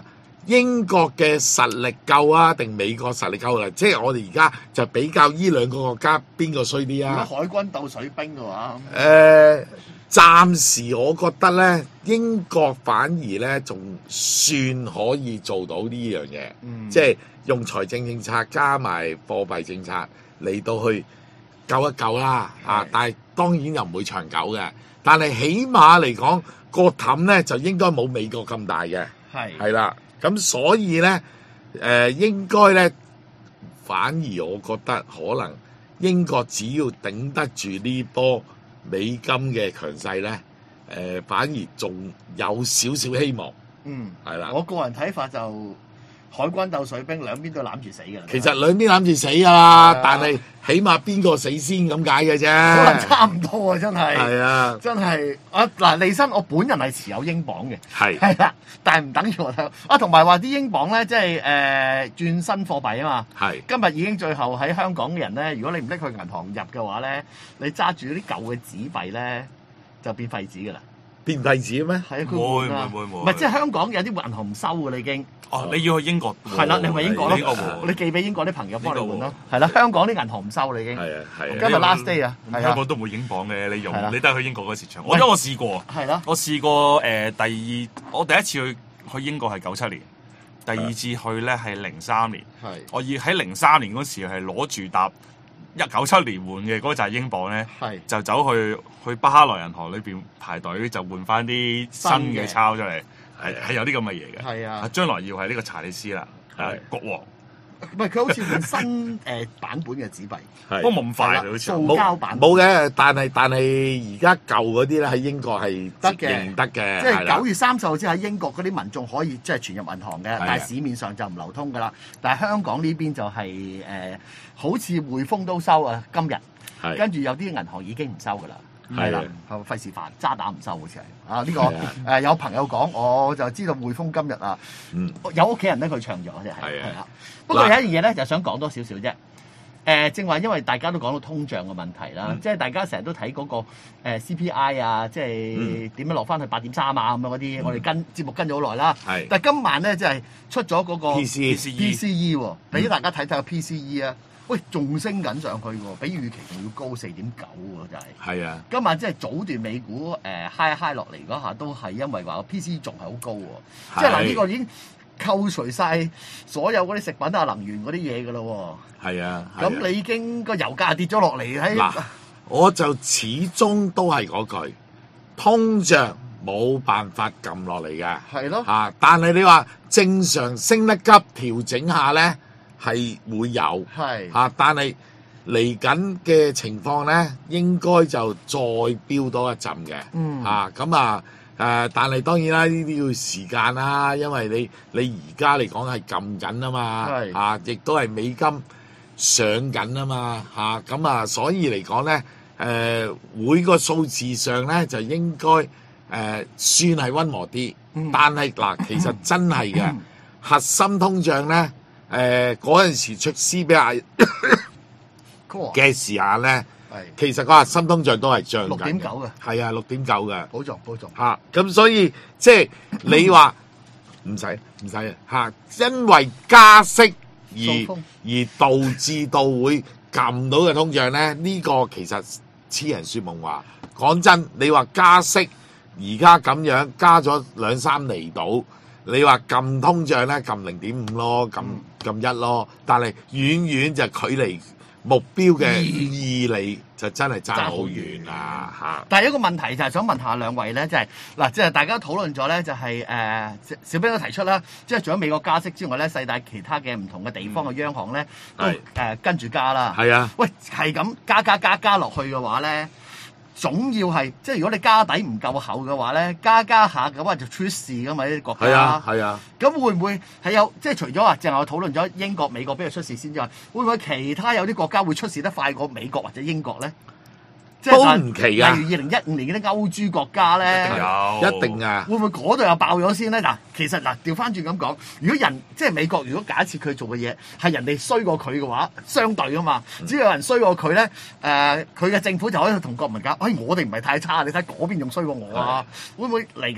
英國嘅實力夠啊，定美國實力夠啦？即係我哋而家就比較呢兩個國家邊個衰啲如果啊？ 海軍鬥水兵嘅話， 誒、呃，暫時我覺得咧，英國反而咧仲算可以做到呢樣嘢， 嗯即係用財政政策加埋貨幣政策嚟到去救一救啦。啊，但係當然又唔會長久嘅。但係起碼嚟講，個氹咧就應該冇美國咁大嘅， 係係啦。咁所以咧，誒、呃、應該咧，反而我覺得可能英國只要頂得住呢波美金嘅強勢咧，誒、呃、反而仲有少少希望， 嗯係啦。 我個人睇法就海軍鬥水兵，兩邊都攬住死㗎啦。 其實兩邊諗住死㗎啦， 係啊但係起碼邊個死先咁解嘅啫。 可能差唔多啊，真係。 係啊， 真係啊嗱，利申我本人係持有英鎊嘅， 係係啦，但係唔等於我睇啊，同埋話啲英鎊咧，即係誒、呃、轉新貨幣啊嘛。 係今日已經最後喺香港嘅人咧，如果你唔拎去銀行入嘅話咧，你揸住嗰啲舊嘅紙幣咧，就變廢紙㗎啦。 變廢紙咩？ 係啊， 會佢換啊會會會唔係即係香港有啲銀行唔收㗎啦已經。 哦，你要去英國喎？ 係啦，你咪英國咯， 英國喎你寄俾英國啲朋友幫你換咯英國。 係啦，香港啲銀行唔收啦已經。 係啊係今啊， 日 last day 啊，係啊， 香港都冇英鎊嘅，你用係啦你都係去英國嗰時場。 喂我因為我試過， 係啦， 我試過誒、呃、第二，我第一次去去英國係九七年，第二次去咧係零三年。 係我要喺零三年嗰時係攞住搭一九七年換嘅嗰扎英鎊咧， 係就走去去巴哈萊銀行裏邊排隊，就換翻啲新嘅鈔出嚟，係係有啲咁嘅嘢嘅。 係啊， 將來要係呢個查理斯啦，係國王， 唔係佢好似換新誒版本嘅紙幣， 係不過冇咁快係啦好似塑冇膠版冇嘅，但係但係而家舊嗰啲咧喺英國係得嘅認得嘅， 即係係啦九月三十號之後喺英國嗰啲民眾可以即係存入銀行嘅， 啊但係市面上就唔流通㗎啦。但係香港呢邊就係、誒、好似匯豐都收啊，今日係跟住有啲銀行已經唔收㗎啦。 係係啦啊， 係費事煩，渣打唔收好似係啊呢、個係誒、 啊有朋友講，我就知道匯豐今日啊， 嗯有屋企人咧佢唱咗啫，係係啊係啦。不過有一樣嘢咧，就想講多少少啫。誒、正話，因為大家都講到通脹嘅問題啦， 嗯即係大家成日都睇嗰、個、呃 C P I 啊，即係點樣落翻去八點三啊咁樣嗰啲，我哋跟節目跟咗好耐啦。 係但係今晚咧，即係出咗嗰個 P C P C E 喎，俾大家睇睇個 P C E 啊，喂，仲升緊上去喎，比預期仲要高四點九喎，真係。 係啊， 今晚即係早段美股誒、呃、high high 落嚟嗰下，都係因為話個 P C E 仲係好高喎，即係嗱呢個已經扣除晒所有嗰啲食品啊、能源嗰啲嘢㗎咯喎。 係啊，係啊咁你已經個油價跌咗落嚟喺嗱，我就始終都係嗰句，通脹冇辦法撳落嚟嘅。 係咯， 啊！但係你話正常升得急調整下咧，係會有係啊！但係嚟緊嘅情況咧，應該就再飆多一陣嘅。 嗯啊，咁啊誒，但係當然啦，呢啲要時間啦，因為你你而家嚟講係撳緊啊嘛， 係啊，亦都係美金上緊啊嘛，嚇咁啊，所以嚟講咧，誒、每個數字上咧就應該誒、呃算係温和啲， 嗯但係嗱，其實真係嘅、核心通脹咧，誒嗰陣時出 C P I ，cool 嘅時間咧， 係其實個核心通脹都係漲緊嘅， 六點九嘅， 係啊，六點九嘅。 保重保重， 嚇，咁、所以即係你話唔使唔使啊嚇，因為加息而送風而導致到會撳到嘅通脹咧，呢、個其實痴人說夢話。講真，你話加息而家咁樣加咗兩三厘度，你話撳通脹咧撳零點五咯，撳撳一咯，但係遠遠就距離目標嘅二厘就真係爭好遠啦嚇。 但係一個問題就係想問下兩位咧，即係嗱，即係大家討論咗咧，就係、誒、小兵都提出啦，即係除咗美國加息之外咧，世界其他嘅唔同嘅地方嘅央行咧都誒、 係跟住加啦。 係啊， 喂，係咁加加加加落去嘅話咧，總要係即係如果你家底唔夠厚嘅話咧，加加下嘅話就出事噶嘛，呢啲國家。 係啊，係啊。 咁會唔會係有即係除咗話淨係我討論咗英國、美國邊度出事先之外，會唔會其他有啲國家會出事得快過美國或者英國咧？即係都嗱唔奇㗎例如二零一五年嗰啲歐豬國家咧， 有一定啊！ 會唔會嗰度又爆咗先咧？嗱，其實嗱調翻轉咁講，如果人即係美國，如果假設佢做嘅嘢係人哋衰過佢嘅話，相對啊嘛，只要有人衰過佢咧，誒佢嘅政府就可以同國民講：，哎，我哋唔係太差，你睇嗰邊仲衰過我啊！會唔會嚟緊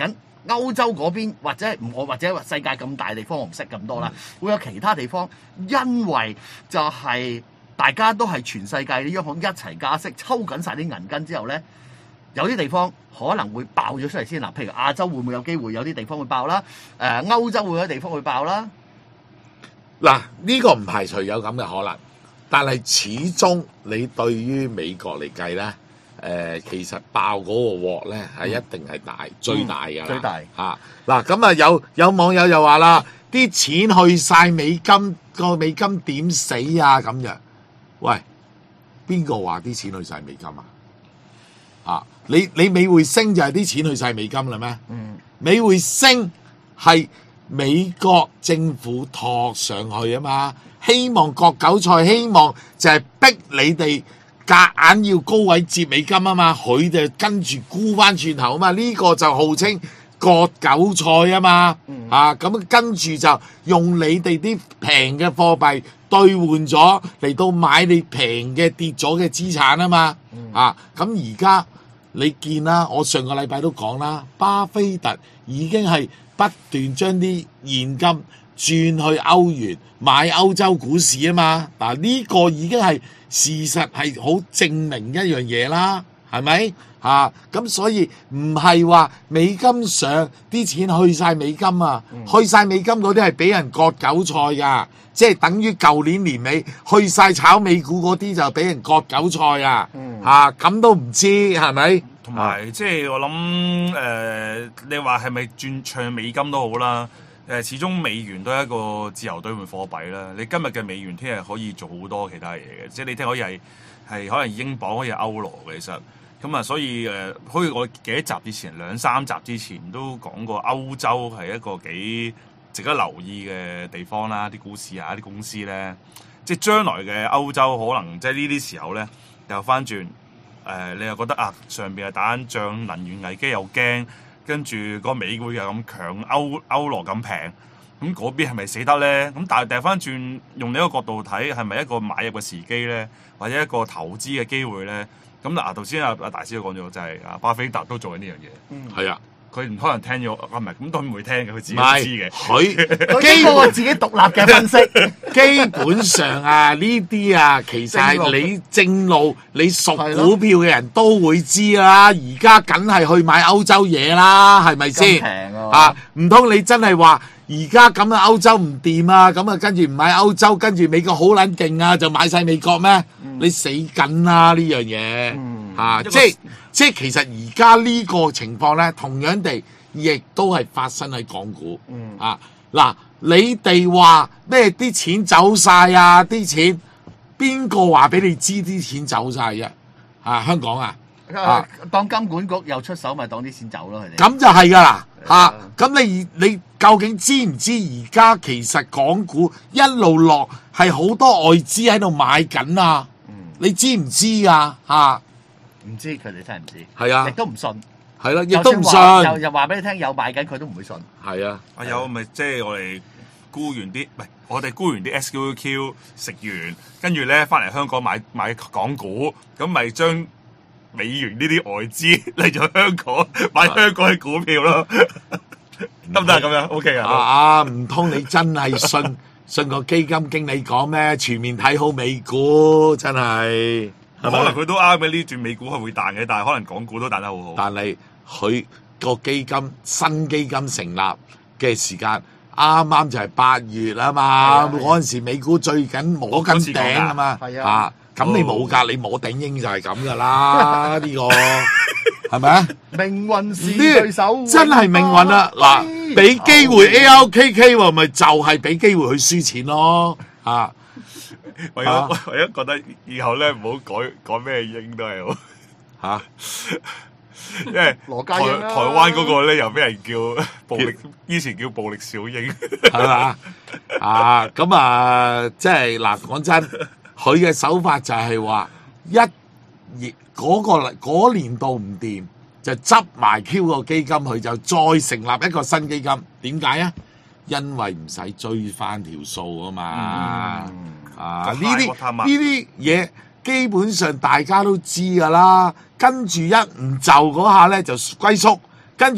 歐洲嗰邊或者唔我或者世界咁大地方我唔識咁多啦，會有其他地方，因為就係大家都係全世界嘅央行一齊加息，抽緊晒啲銀根之後咧，有啲地方可能會爆咗出嚟先嗱，譬如亞洲會唔會有機會有啲地方會爆啦？誒、歐洲會有啲地方會爆啦。 嗱，呢個唔排除有咁嘅可能，但係始終你對於美國嚟計咧，誒、呃、其實爆嗰個鑊咧係一定係大、嗯、最大㗎啦， 最大嚇嗱咁啊有有網友又話啦，啲錢去晒美金，個美金點死啊咁樣？喂，邊個話啲錢去晒美金啊？啊，你你美匯升就係啲錢去晒美金啦咩？ 嗯， 美匯升係美國政府托上去啊嘛，希望割韭菜，希望就係逼你哋夾硬要高位接美金啊嘛，佢哋跟住沽翻轉頭啊嘛，呢、這個就號稱割韭菜啊嘛，嗯、啊咁跟住就用你哋啲平嘅貨幣兌換咗嚟到買你平嘅跌咗嘅資產啊嘛，嗯、啊咁而家你見啦，我上個禮拜都講啦，巴菲特已經係不斷將啲現金轉去歐元買歐洲股市啊嘛，嗱、這、呢個已經係事實係好證明一樣嘢啦，係咪啊？咁所以唔係話美金上啲錢去晒美金啊，嗯、去晒美金嗰啲係俾人割韭菜噶，即係等於舊年年尾去晒炒美股嗰啲就俾人割韭菜啊， 嗯、 啊咁都唔知係咪？ 同埋即係我諗誒、呃，你話係咪轉唱美金都好啦？誒、呃，始終美元都係一個自由兌換貨幣啦。你今日嘅美元聽日可以做好多其他嘢嘅，即係你聽可以係係可能英鎊可以係歐羅嘅，其實咁啊，所以誒，好、呃、似我幾集之前兩三集之前都講過，歐洲係一個幾值得留意嘅地方啦。啲股市啊，啲公司咧，即係將來嘅歐洲可能即係呢啲時候咧又翻轉。誒、呃，你又覺得啊，上邊係打緊仗，能源危機又驚，跟住個美匯又咁強，歐歐羅咁平，咁嗰邊係咪死得咧？咁但係掉翻轉，用呢個角度睇，係咪一個買入嘅時機咧，或者一個投資嘅機會咧？咁嗱，頭先阿阿大師都講咗，就係啊，巴菲特都做緊呢樣嘢。 嗯，係啊。 佢唔可能聽咗，啊唔係，咁都唔會聽嘅，佢自己都知嘅。 佢基過自己獨立嘅分析， 基本上啊，呢啲啊，其實係你正路，你熟股票嘅人都會知啦。而家梗係去買歐洲嘢啦，係咪先？ 平啊，唔通你真係話而家咁啊歐洲唔掂啊，咁啊跟住唔買歐洲，跟住美國好撚勁啊，就買晒美國咩？嗯、你死緊啦呢樣嘢， 嗯、 啊，即係。即係其實而家呢個情況咧，同樣地亦都係發生喺港股。嗯啊，嗱，你哋話咩啲錢走晒啊？啲錢邊個話俾你知啲錢走晒啫？啊，香港啊，啊當金管局又出手，咪當啲錢走咯，佢哋。 咁就係㗎啦，嚇！咁你你究竟知唔知而家其實港股一路落係好多外資喺度買緊啊？嗯，你知唔知啊？嚇！ 唔知，佢哋真係唔知， 係啊， 亦都唔信， 係咯，亦都唔信， 又又話俾你聽有買緊，佢都唔會信， 係啊， 啊有咪即係我哋沽完啲，唔係我哋沽完啲 S Q Q 食完，跟住咧翻嚟香港買買港股，咁咪將美元呢啲外資嚟咗香港買香港嘅股票咯，得唔得咁樣 ？OK 啊？ 啊，唔通你真係信信個基金經理講咩？全面睇好美股，真係。 可能佢都啱嘅，呢轉美股係會彈嘅，但係可能港股都彈得好好。 但係佢個基金新基金成立嘅時間啱啱就係八月啊嘛，嗰陣時美股最緊摸緊頂啊嘛，啊咁你冇㗎，你摸頂鷹就係咁㗎啦，呢個係咪啊？ 命運是對手， 真係命運啊！嗱，俾機會 A L K K 喎，咪就係俾機會佢輸錢咯，啊！ 為咗為咗覺得以後咧唔好改改咩鷹都係好嚇，因為台台灣嗰個咧又俾人叫暴力，以前叫暴力小鷹， 係嘛啊？咁啊，即係嗱，講真，佢嘅手法就係話一嗰、嗰個嗰年度唔掂，就執埋 Q 個基金，佢就再成立一個新基金。點解啊？因為唔使追翻條數啊嘛。嗯啊！呢啲呢啲嘢基本上大家都知㗎啦，跟住一唔就嗰下咧就龜縮，跟住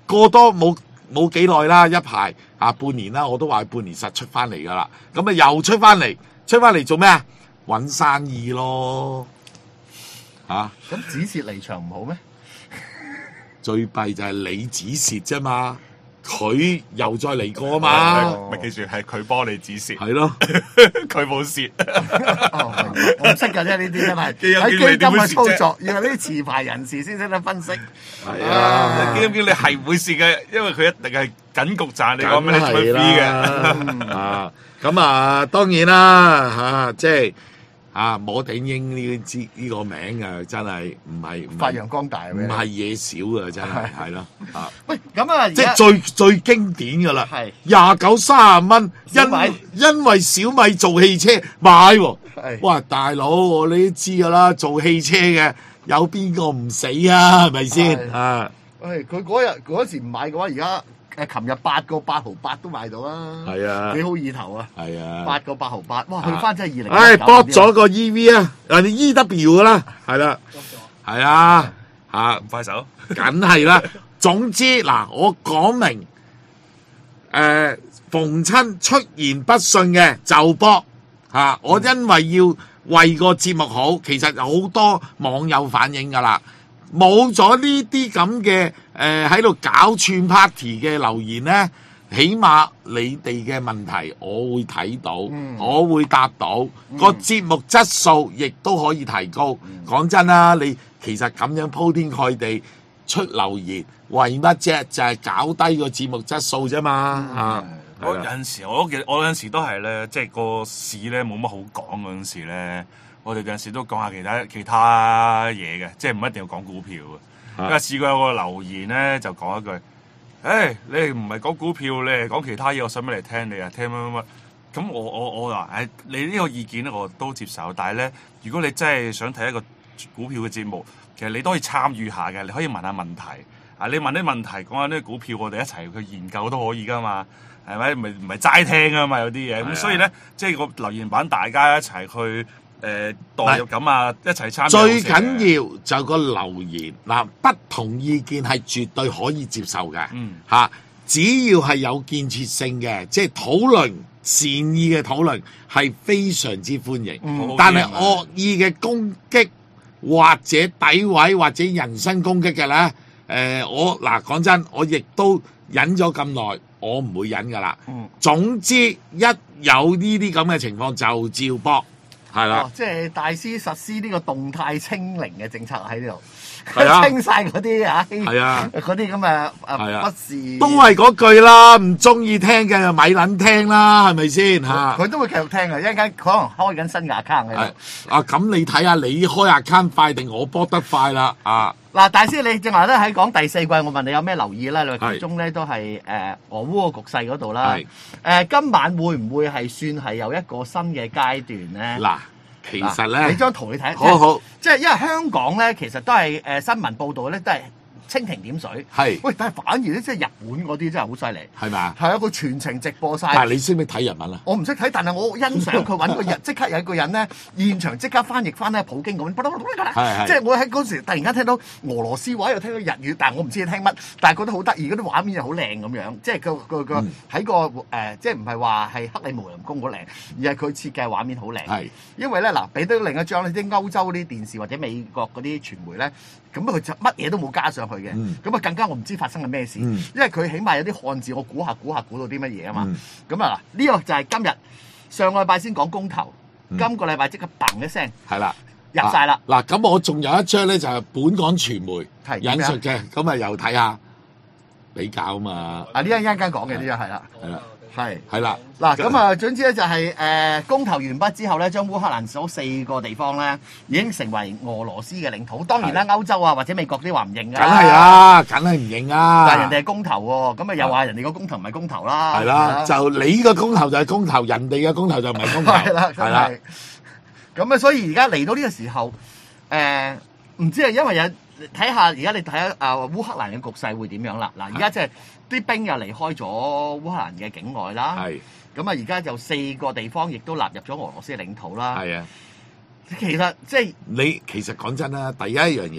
過多冇冇幾耐啦，一排啊半年啦，我都話半年實出翻嚟噶啦。咁啊又出翻嚟，出翻嚟做咩啊？揾生意咯，嚇、啊！ 咁止蝕離場唔好咩？ 最弊就係你止蝕啫嘛，佢又再嚟過啊嘛， 咪記住係佢幫你止蝕， 係咯， 佢冇蝕。 哦，明白我唔識㗎啫，呢啲真係基金經理喺基金點會蝕啫嘅操作，要係呢啲持牌人士先識得分析。 係啊， 基金經理係唔會蝕嘅，因為佢一定係緊局賺你講咩梗你做咩係 free 嘅。 啦，啊，咁啊當然啦嚇，即係啊摩頂英呢支呢個名啊，真係唔係唔係發揚光大唔係嘢少啊，真係係咯啊！ 喂，咁啊， 即係最最經典噶啦， 係廿九三十蚊， 小米因因為小米做汽車買喎， 係哇大佬我你都知噶啦，做汽車嘅有邊個唔死啊？係咪先係啊？ 喂，佢嗰日嗰時唔買嘅話，而家誒琴日八個八毫八都買到啦， 係啊幾好意頭啊！ 係啊， 八個八毫八，哇！去翻真係二零。 唉，搏咗個 E V 啊，人哋 E W 噶啦，係啦，係啊，嚇， 咁快手， 梗係啦。總之嗱，我講明，誒、呃、逢親出言不遜嘅就搏嚇、啊。我因為要為個節目好，其實有好多網友反映噶啦，冇咗呢啲咁嘅誒喺度搞串 party 嘅留言咧。起碼你哋嘅問題我會睇到， 嗯、 我會答到， 嗯、 個節目質素亦都可以提高。講、嗯、真啦，你其實咁樣鋪天蓋地出留言，為乜啫？就係、是、搞低個節目質素啫嘛嚇。 我有陣時我都記，我有陣時都係咧，即係個市咧冇乜好講嗰陣時咧，我哋有陣時都講下其他其他嘢嘅，即係唔一定要講股票嘅。因為試過有個留言咧，就講一句。誒、欸，你唔係講股票，你係講其他嘢，我使乜嚟聽你啊？聽乜乜乜？咁我我我話誒，你呢個意見咧我都接受，但係咧，如果你真係想睇一個股票嘅節目，其實你都可以參與下嘅，你可以問下問題啊，你問啲問題，講下呢個股票，我哋一齊去研究都可以噶嘛，係咪？唔係唔係齋聽噶嘛，有啲嘢咁，所以咧，即係個留言板，大家一齊去。誒、呃、代入感啊，一齊參與。 最緊要就個留言嗱，不同意見係絕對可以接受嘅。嗯，嚇，只要係有建設性嘅，即係討論善意嘅討論係非常之歡迎。嗯、但係惡意嘅攻擊或者詆毀或者人身攻擊嘅咧，誒、呃、我嗱講真，我亦都忍咗咁耐，我唔會忍噶啦。嗯，總之一有呢啲咁嘅情況就照搏。係啦、哦， 即係大師實施呢個動態清零嘅政策喺呢度， 係清晒嗰啲啊， 係啊， 嗰啲咁嘅誒不是， 都係嗰句啦，唔中意聽嘅就咪撚聽啦，係咪先嚇？ 佢都會繼續聽嘅，一陣間可能開緊新嘅 account 喺度。 啊，咁你睇下你開 account 快定我搏得快啦啊！ 嗱，大師你正話咧喺講第四季，我問你有咩留意咧？你話其中咧都係誒俄烏個局勢嗰度啦。誒、呃，今晚會唔會係算係有一個新嘅階段咧？嗱， 其實咧， 你張圖你睇， 好好， 即係因為香港咧，其實都係誒、呃、新聞報導咧，都係蜻蜓點水。係，喂，但係反而咧，即係日本嗰啲真係好犀利。係咪啊？係啊，佢全程直播晒。但係你識唔識睇日文啊？我唔識睇，但係我欣賞佢揾個人，即刻有一個人咧，現場即刻翻譯翻咧普京咁。即係我喺嗰時突然間聽到俄羅斯話，又聽到日語，但係我唔知你聽乜，但係覺得好得意，嗰啲畫面又好靚咁樣。即係個個個喺個誒，即係唔係話係克里姆林宮好靚，而係佢設計畫面好靚。係，因為咧嗱，俾到另一張咧，啲歐洲啲電視或者美國嗰啲傳媒咧，咁佢就乜嘢都冇加上去嘅。咁啊更加我唔知發生緊咩事，嗯、因為佢起碼有啲漢字，我估下估下估到啲乜嘢啊嘛。咁啊嗱，呢個就係今日上個禮拜先講公投，嗯、今個禮拜即刻砰一聲，係啦入晒啦。嗱、啊，咁我仲有一張咧，就係、是、本港傳媒引述嘅，咁啊又睇下比較啊嘛。啊呢一一間講嘅呢個係啦，係啦。係係啦，嗱咁啊，總之咧就係誒公投完畢之後咧，將烏克蘭嗰四個地方咧已經成為俄羅斯嘅領土。當然啦，歐洲啊或者美國啲話唔認㗎。梗係啊，梗係唔認啊！但係人哋係公投喎，咁啊又話人哋個公投唔係公投啦。係啦，就你個公投就係公投，人哋嘅公投就唔係公投。係啦，係啦。咁啊，所以而家嚟到呢個時候，誒唔知係因為有睇下而家你睇下啊烏克蘭嘅局勢會點樣啦？嗱，而家即係。啲兵又離開咗烏克蘭嘅境外啦，咁啊而家就四個地方亦都納入咗俄羅斯嘅領土啦。係啊，其實即係你其實講真啦，第一樣嘢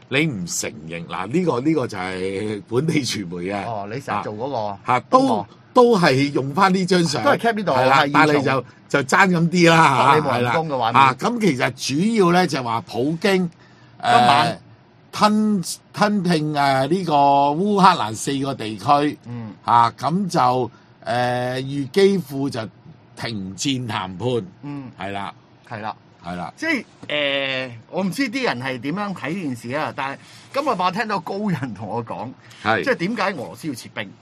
你唔承認嗱，呢、個呢、個就係本地傳媒嘅。 哦，你成日做嗰個嚇、都都係用翻呢張相， 都係 cap 呢度係啦係， 但係就就爭咁啲啦嚇， 你冇人工嘅畫面啊，咁其實主要咧就話普京誒、呃、 今晚吞吞併誒呢個烏克蘭四個地區， 嗯嚇咁、就誒預基輔就停戰談判， 嗯係啦係啦。 係啦， 即係誒、呃，我唔知啲人係點樣睇呢件事啊！但係今日我聽到高人同我講， 係即係點解俄羅斯要撤兵？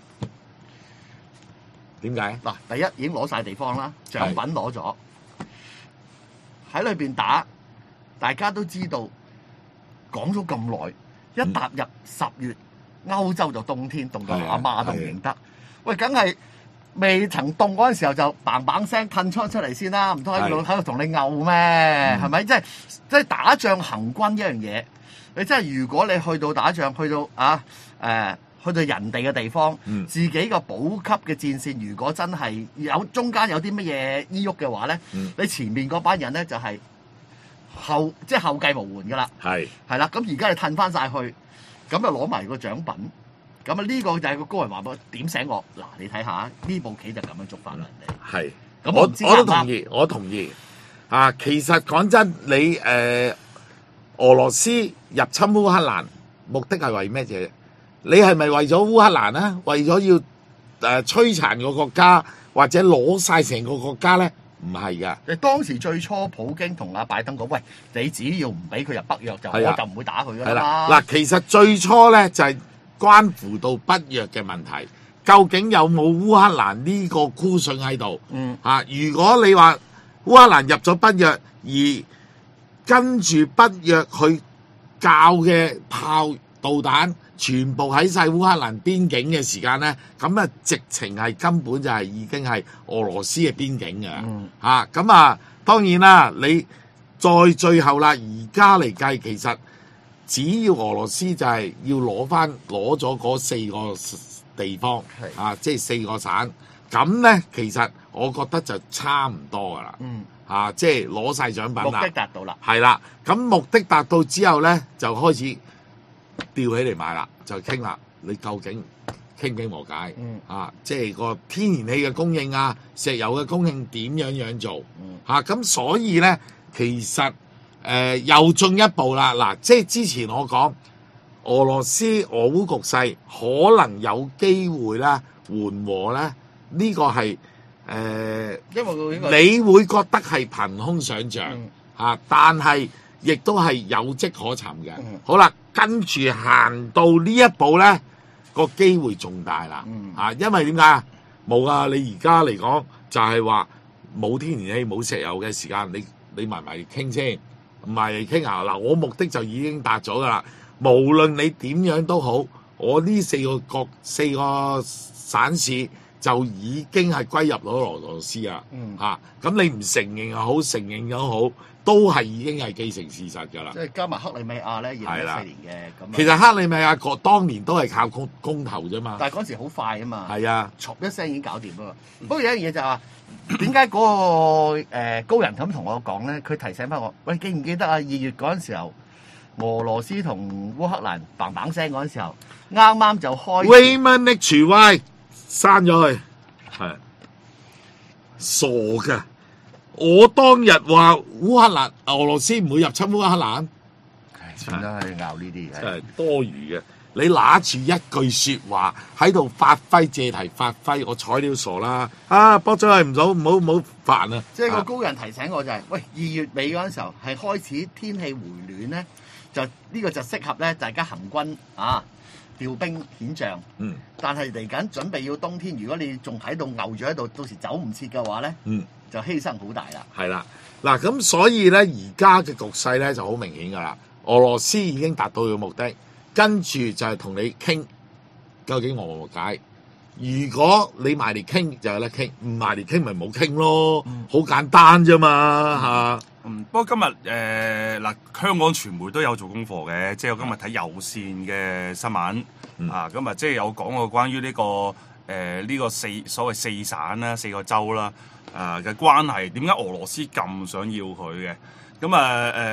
點解？ 嗱，第一已經攞晒地方啦，獎品攞咗，喺裏邊打，大家都知道講咗咁耐，一踏入十月，歐洲就冬天，凍到阿媽都唔認得。喂，梗係未曾凍嗰陣時候就嘭嘭聲褪出出嚟先啦，唔通喺度喺度同你拗咩？係咪？即係即係打仗行軍一樣嘢，你真係如果你去到打仗，去到啊誒。呃去到人哋嘅地方， 嗯、 自己個補給嘅戰線，如果真係有中間有啲乜嘢依喐嘅話咧， 嗯、 你前面嗰班人咧就係、是、後即係後繼無援噶啦， 係係啦。咁而家你褪翻晒去，咁就攞埋個獎品，咁啊呢個就係個高人話俾我點醒我。嗱，你睇下呢部棋就咁樣捉翻人哋。 係， 咁我我唔知啱唔啱我都同意，我同意。啊，其實講真，你誒、呃、俄羅斯入侵烏克蘭，目的係為咩嘢？你係咪為咗烏克蘭啊？為咗要誒、呃、摧殘個國家，或者攞晒成個國家咧？唔係㗎。 誒當時最初普京同阿拜登講：喂，你只要唔俾佢入北約，就係啊我就唔會打佢㗎係啦， 啦。 嗱，其實最初咧就係、是、關乎到北約嘅問題，究竟有冇烏克蘭呢個孤信喺度？ 嗯啊，如果你話烏克蘭入咗北約，而跟住北約去教嘅炮導彈，全部喺晒烏克蘭邊境嘅時間咧，咁啊直情係根本就係已經係俄羅斯嘅邊境嘅， 嗯嚇咁啊當然啦，你再最後啦，而家嚟計其實只要俄羅斯就係要攞翻攞咗嗰四個地方， 係啊即係四個省，咁咧其實我覺得就差唔多噶啦， 嗯， 啊即係攞晒獎品啦目的，達到啦。 係啦，咁目的達到之後咧，就開始吊起嚟賣啦，就傾啦。你究竟傾傾和解？ 嗯啊，即係個天然氣嘅供應啊，石油嘅供應點樣樣做？ 嗯嚇咁、所以咧，其實誒、呃、又進一步啦。嗱，即係之前我講俄羅斯俄烏局勢可能有機會咧緩和咧，呢、個係誒、呃、 因為佢呢個你會覺得係憑空想像。 嗯啊！但係亦都係有跡可尋嘅。 嗯好啦，跟住行到呢一步咧，個機會重大啦。 嗯啊，因為點解啊？冇啊！你而家嚟講就係話冇天然氣、冇石油嘅時間，你你埋埋傾先，埋嚟傾下嗱。我目的就已經達咗噶啦。無論你點樣都好，我呢四個國四個省市就已經係歸入咗俄羅斯啊。 嗯嚇咁、你唔承認又好，承認又好。都係已經係既成事實㗎啦即。係加埋克里米亞咧，二零係啦一四年嘅咁啊。 其實克里米亞國當年都係靠公公投啫嘛。 但係嗰陣時好快啊嘛。 係啊， 唰一聲已經搞掂啊嘛。不過有一樣嘢就係話，點解嗰個誒高人咁同我講咧？佢提醒翻我，喂，記唔記得啊？二月嗰陣時候，俄羅斯同烏克蘭砰砰聲嗰陣時候，啱啱就開 Raymond H Y 刪咗佢，係傻㗎。我當日話烏克蘭俄羅斯唔會入侵烏克蘭， 算啦，去拗呢啲真係多餘嘅。你拿住一句説話喺度發揮借題發揮，我睬你傻啦！啊，博咗係唔好唔好唔好煩啊！ 即係個高人提醒我就係、喂，二月尾嗰陣時候係開始天氣回暖咧，就呢、個就適合咧大家行軍啊，調兵遣將。 嗯但係嚟緊準備要冬天，如果你仲喺度牛住喺度，到時走唔切嘅話咧， 嗯。 就犧牲好大啦。 係啦，嗱咁所以咧，而家嘅局勢咧就好明顯㗎啦。俄羅斯已經達到佢嘅目的，跟住就係同你傾究竟和唔和解。如果你埋嚟傾就有得傾，唔埋嚟傾咪冇傾咯，好簡單啫嘛嚇。 嗯，不過今日誒嗱，香港傳媒都有做功課嘅，即係我今日睇有線嘅新聞、 嗯、 啊，咁啊即係有講過關於呢、呢個誒呢、呃呢個四所謂四省啦、四個州啦。誒嘅、呃、關係點解俄羅斯咁想要佢嘅？咁啊誒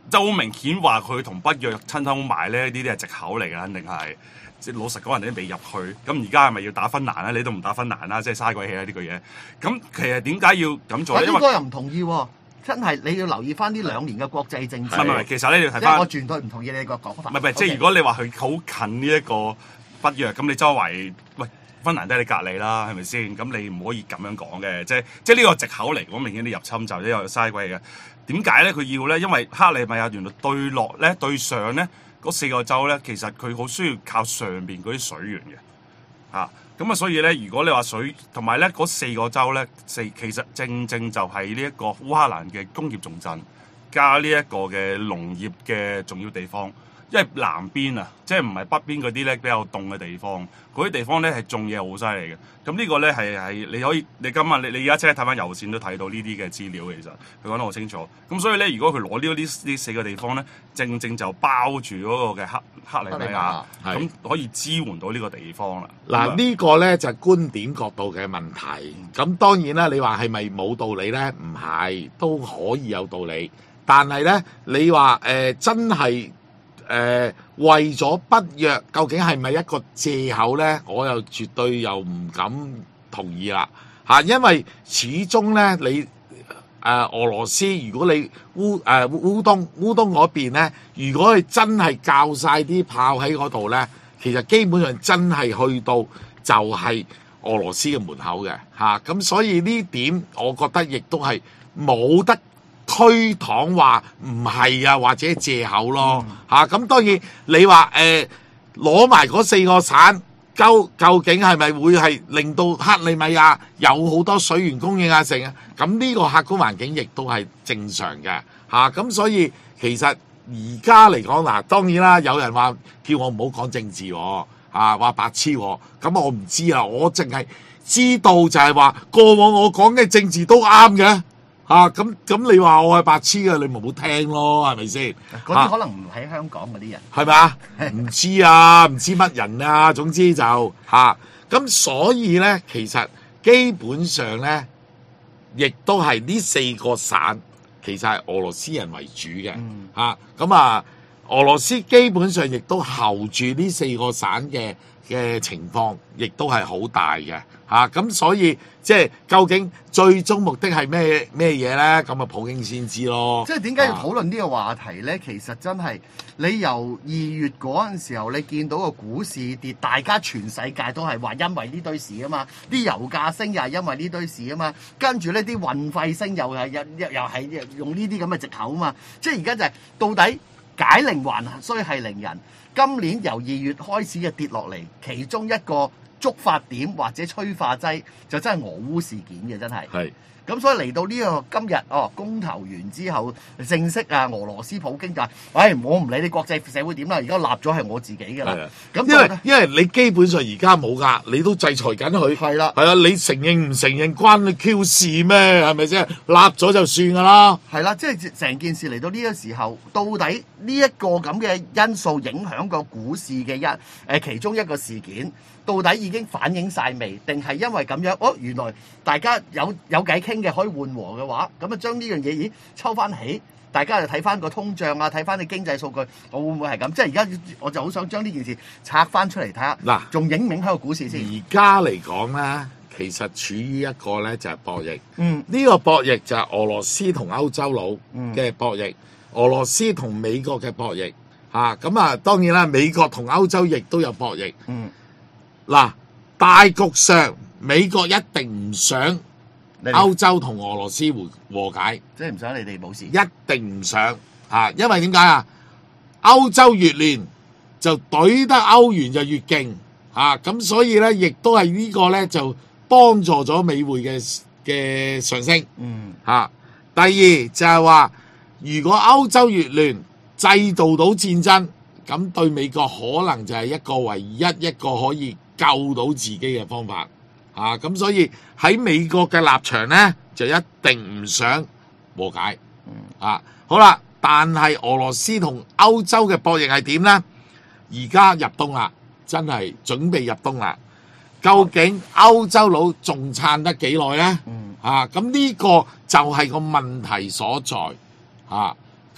就好明顯話佢同北約親親埋咧，呢啲係藉口嚟嘅，肯定係。即係老實講，人哋都未入去，咁而家係咪要打芬蘭咧？你都唔打芬蘭啦，即係嘥鬼氣啦呢個嘢。咁其實點解要咁做咧？因為呢個又唔同意喎，真係你要留意翻呢兩年嘅國際政治。 唔係唔係，其實咧你要睇即係翻。 我絕對唔同意你個講法。 唔係唔係，即係 OK 如果你話佢好近呢一個北約，咁你周圍喂芬蘭都係你隔離啦，係咪先？咁你唔可以咁樣講嘅，即係即係呢個藉口嚟講，明顯啲入侵就呢個嘥鬼嘅。點解咧？佢要咧？因為克里米亞原來對落咧對上咧。嗰四個州咧，其實佢好需要靠上邊嗰啲水源嘅，啊，咁啊，所以咧，如果你話水同埋咧嗰四個州咧，四其實正正就係呢一個烏克蘭嘅工業重鎮，加呢一個嘅農業嘅重要地方。因為南邊啊，即係唔係北邊嗰啲咧比較凍嘅地方，嗰啲地方咧係種嘢好犀利嘅。咁呢個咧係係你可以，你今日你你而家即刻睇翻郵線都睇到呢啲嘅資料，其實佢講得好清楚。咁所以咧，如果佢攞呢呢呢四個地方咧，正正就包住嗰個嘅克克里米亞，咁可以支援到呢個地方啦。 嗱，呢個咧就係觀點角度嘅問題。咁當然啦，你話係咪冇道理咧？唔係，都可以有道理。但係咧，你話誒、呃、真係。誒、呃、為咗北約，究竟係咪一個藉口咧？我又絕對又唔敢同意啦嚇，因為始終咧你誒、呃、俄羅斯，如果你烏誒、呃、烏東烏東嗰邊咧，如果佢真係校晒啲炮喺嗰度咧，其實基本上真係去到就係俄羅斯嘅門口嘅嚇，咁、啊、所以呢點我覺得亦都係冇得推搪話唔係啊，或者藉口咯嚇。咁、嗯啊、當然你話誒攞埋嗰四個省，究究竟係咪會係令到克里米亞有好多水源供應啊？成啊？咁呢個客觀環境亦都係正常嘅嚇。咁、啊、所以其實而家嚟講嗱，當然啦，有人話叫我唔好講政治喎嚇，話白痴喎。咁我唔知啊，我淨係知道就係話過往我講嘅政治都啱嘅。啊，咁咁你話我係白痴嘅，你咪唔好聽咯，係咪先？ 嗰啲可能唔喺香港嗰啲人， 係咪啊？唔知啊，唔知乜人啊，總之就嚇咁、啊，所以咧，其實基本上咧，亦都係呢四個省，其實係俄羅斯人為主嘅嚇。咁、嗯、啊，俄羅斯基本上亦都候住呢四個省嘅嘅情況，亦都係好大嘅嚇。咁、啊、所以即係究竟最終目的係咩咩嘢咧？咁啊，普京先知咯。 即係點解要討論呢個話題咧？其實真係你由二月嗰陣時候，你見到個股市跌，大家全世界都係話因為呢堆事啊嘛，啲油價升又係因為呢堆事啊嘛，跟住呢啲運費升又係又又又係用呢啲咁嘅藉口啊嘛。即係而家就係、是、到底解鈴還須繫鈴人。今年由二月開始嘅跌落嚟，其中一個觸發點或者催化劑就真係俄烏事件嘅，真係。係。咁所以嚟到呢個今日哦，公投完之後正式啊，俄羅斯普京就話：唉、哎，我唔理你國際社會點啦，而家立咗係我自己㗎啦。咁因為因為你基本上而家冇㗎，你都制裁緊佢。係啦。係啊，你承認唔承認關你 Q 事咩？係咪先？立咗就算㗎啦。 係啦，即係成件事嚟到呢個時候，到底呢一個咁嘅因素影響個股市嘅一誒、呃、其中一個事件，到底已經反映晒未？定係因為咁樣？哦，原來大家有有偈傾嘅，可以緩和嘅話，咁啊將呢樣嘢咦抽翻起，大家就睇翻個通脹啊，睇翻啲經濟數據，我會唔會係咁？即係而家我就好想將呢件事拆翻出嚟睇下。嗱，仲影唔影響個股市先？ 而家嚟講咧，其實處於一個咧就係博弈。 嗯， 呢個博弈就係俄羅斯同歐洲佬嘅博弈，嗯、俄羅斯同美國嘅博弈。嚇咁啊，當然啦，美國同歐洲亦都有博弈。 嗯。 嗱，大局上美國一定唔想歐洲同俄羅斯和和解， 即係唔想你哋冇事， 一定唔想啊！因為點解啊？歐洲越亂就懟得歐元就越勁啊！咁所以咧，亦都係呢個咧就幫助咗美匯嘅嘅上升。 嗯， 嚇、啊。第二就係話，如果歐洲越亂，製造到戰爭，咁對美國可能就係一個唯一一個可以救到自己嘅方法，啊咁所以喺美國嘅立場咧，就一定唔想和解，啊好啦，但係俄羅斯同歐洲嘅博弈係點咧？而家入冬啦，真係準備入冬啦，究竟歐洲佬仲撐得幾耐咧？啊咁呢個就係個問題所在，啊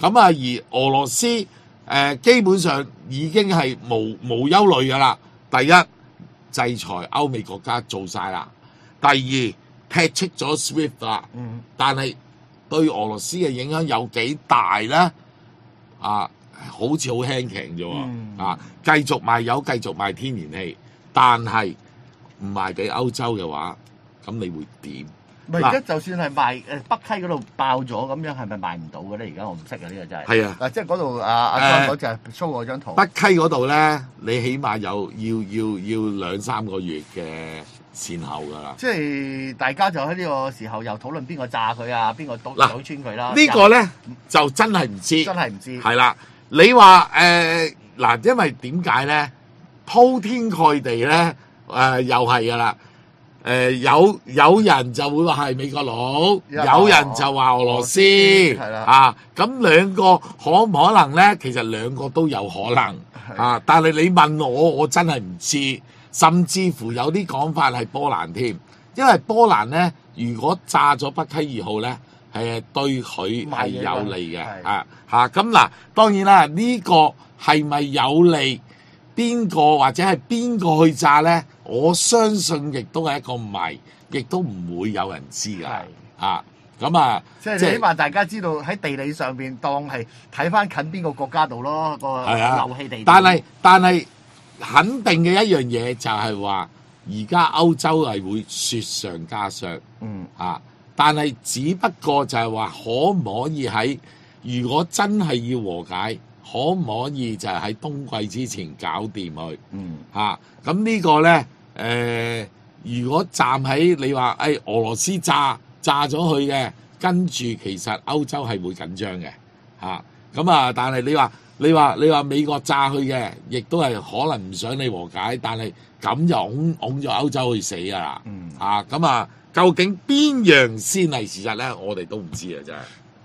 咁啊，而俄羅斯誒、呃、基本上已經係無無憂慮噶啦。第一，制裁歐美國家做晒啦；第二，踢出咗 SWIFT 啦。 嗯， 但係對俄羅斯嘅影響有幾大咧？啊，好似好輕強啫喎。 嗯、 啊，繼續賣油，繼續賣天然氣，但係唔賣俾歐洲嘅話，咁你會點？ 咪而家就算係賣誒北溪嗰度爆咗咁樣，係咪賣唔到嘅咧？而家我唔識啊，呢、呢個真係。係啊， 嗱，即係嗰度阿阿江嗰隻 show 嗰張圖。 北溪嗰度咧，你起碼有要要要兩三個月嘅善後㗎啦。 即係大家就喺呢個時候又討論邊個炸佢啊，邊個倒倒穿佢啦。 呢個呢個咧就真係唔知， 真係唔知。 係啦，你話誒嗱，因為點解咧？鋪天蓋地咧，誒、呃、又係㗎啦。誒、呃、有有人就會話係美國佬，有人就話俄羅斯，係啦啊，咁兩個可唔可能咧？其實兩個都有可能啊，但係你問我，我真係唔知，甚至乎有啲講法係波蘭添，因為波蘭咧，如果炸咗北溪二號咧，係對佢係有利嘅啊嚇。咁嗱，當然啦，呢、這個係咪有利？邊個或者係邊個去炸咧？我相信亦都係一個謎，亦都唔會有人知㗎。嚇咁啊， 即係起碼大家知道喺地理上邊當係睇翻近邊個國家度咯，個漏氣地點。 但係但係肯定嘅一樣嘢就係話，而家歐洲係會雪上加霜。嗯嚇，但係只不過就係話，可唔可以喺如果真係要和解？可唔可以就係喺冬季之前搞掂佢？嗯，嚇、啊，咁呢個咧，誒、呃，如果站喺你話，誒、哎、俄羅斯炸炸咗佢嘅，跟住其實歐洲係會緊張嘅，嚇、啊，咁啊，但係你話你話你話美國炸佢嘅，亦都係可能唔想你和解，但係咁就擁擁咗歐洲去死㗎啦，嗯，嚇，咁啊，究竟邊樣先係事實咧？我哋都唔知啊，真係，誒、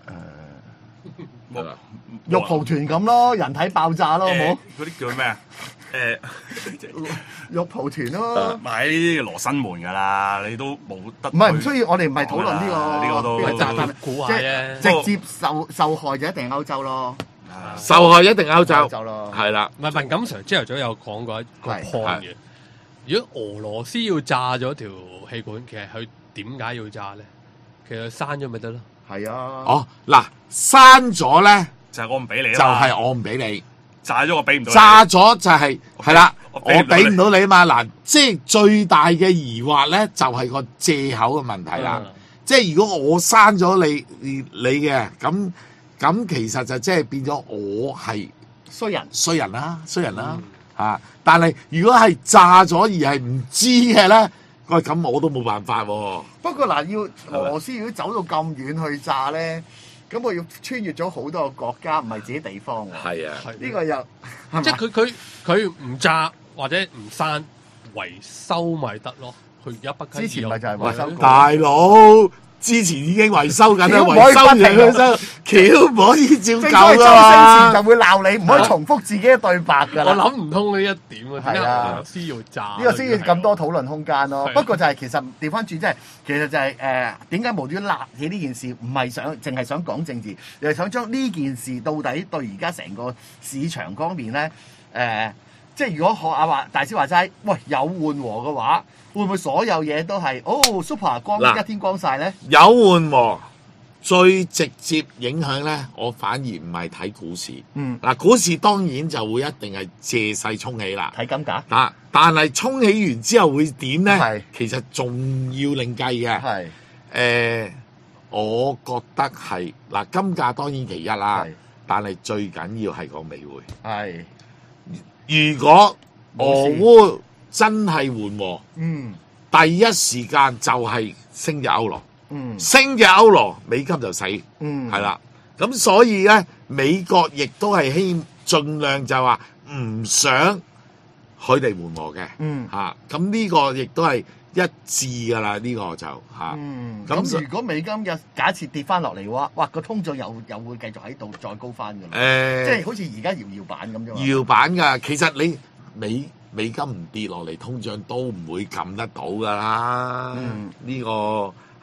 呃。肉蒲團咁咯，人體爆炸咯，好冇？ 嗰啲叫咩啊？誒， 肉蒲團咯， 買呢啲羅生門㗎啦，你都冇得。 唔係唔需要，我哋唔係討論呢個呢個都邊個炸彈， 估下啫。 直接受受害就一定係歐洲咯， 受害一定歐洲， 歐洲咯， 係啦。 唔係文錦 Sir 朝頭早有講過一個 point 嘅，如果俄羅斯要炸咗條氣管，其實佢點解要炸咧？其實刪咗咪得咯。 係啊。 哦，嗱，刪咗咧。 就係我唔俾你啦， 就係我唔俾你炸咗，我俾唔到你。 炸咗就係係啦，我俾唔到你嘛。嗱，即係最大嘅疑惑咧，就係個藉口嘅問題啦。嗯、即係如果我刪咗你你嘅，咁咁其實就即係變咗我係衰人衰人啦，衰人啦嚇、嗯啊。但係如果係炸咗而係唔知嘅咧，喂咁我都冇辦法喎、啊。 不過嗱，要俄羅斯如果走到咁遠去炸咧。咁我要穿越咗好多個國家，唔係自己地方喎。 係啊， 呢個又即係佢佢佢唔炸或者唔刪維修咪得咯。佢而家北溪之前咪就係維修過。 大佬之前已經維修緊啦，維修完維修，橋唔可以照舊㗎嘛。周星馳就會鬧你，唔可以重複自己嘅對白㗎啦。 我諗唔通呢一點啊，點解俄羅斯要炸？ 呢個先要咁多討論空間咯。不過就係其實調翻轉，即係其實就係誒點解無端立起呢件事，唔係想淨係想講政治，又係想將呢件事到底對而家成個市場方面咧誒，即係如果學阿話大師話齋，喂有緩和嘅話。會唔會所有嘢都係哦 super 光一天光晒咧？ 有緩和，最直接影響咧，我反而唔係睇股市。嗯，嗱，股市當然就會一定係借勢衝起啦。 睇金價。 但但係衝起完之後會點咧？ 係其實仲要另計嘅。係誒、呃，我覺得係嗱，金價當然其一啦，但係最緊要係個美匯。係，如果俄烏真係緩和，嗯，第一時間就係升隻歐羅，嗯，升隻歐羅，美金就死，嗯，係啦，咁所以咧，美國亦都係希盡量就話唔想佢哋緩和嘅，嗯，嚇、啊，咁呢個亦都係一致噶啦，呢、呢個就嚇，啊、 嗯，咁如果美金嘅假設跌翻落嚟嘅話，哇，個通脹又又會繼續喺度再高翻㗎啦，誒、呃，即係好似而家搖搖板咁樣，搖板㗎，其實你美。美金唔跌落嚟，通脹都唔會撳得到㗎啦。嗯，呢、呢個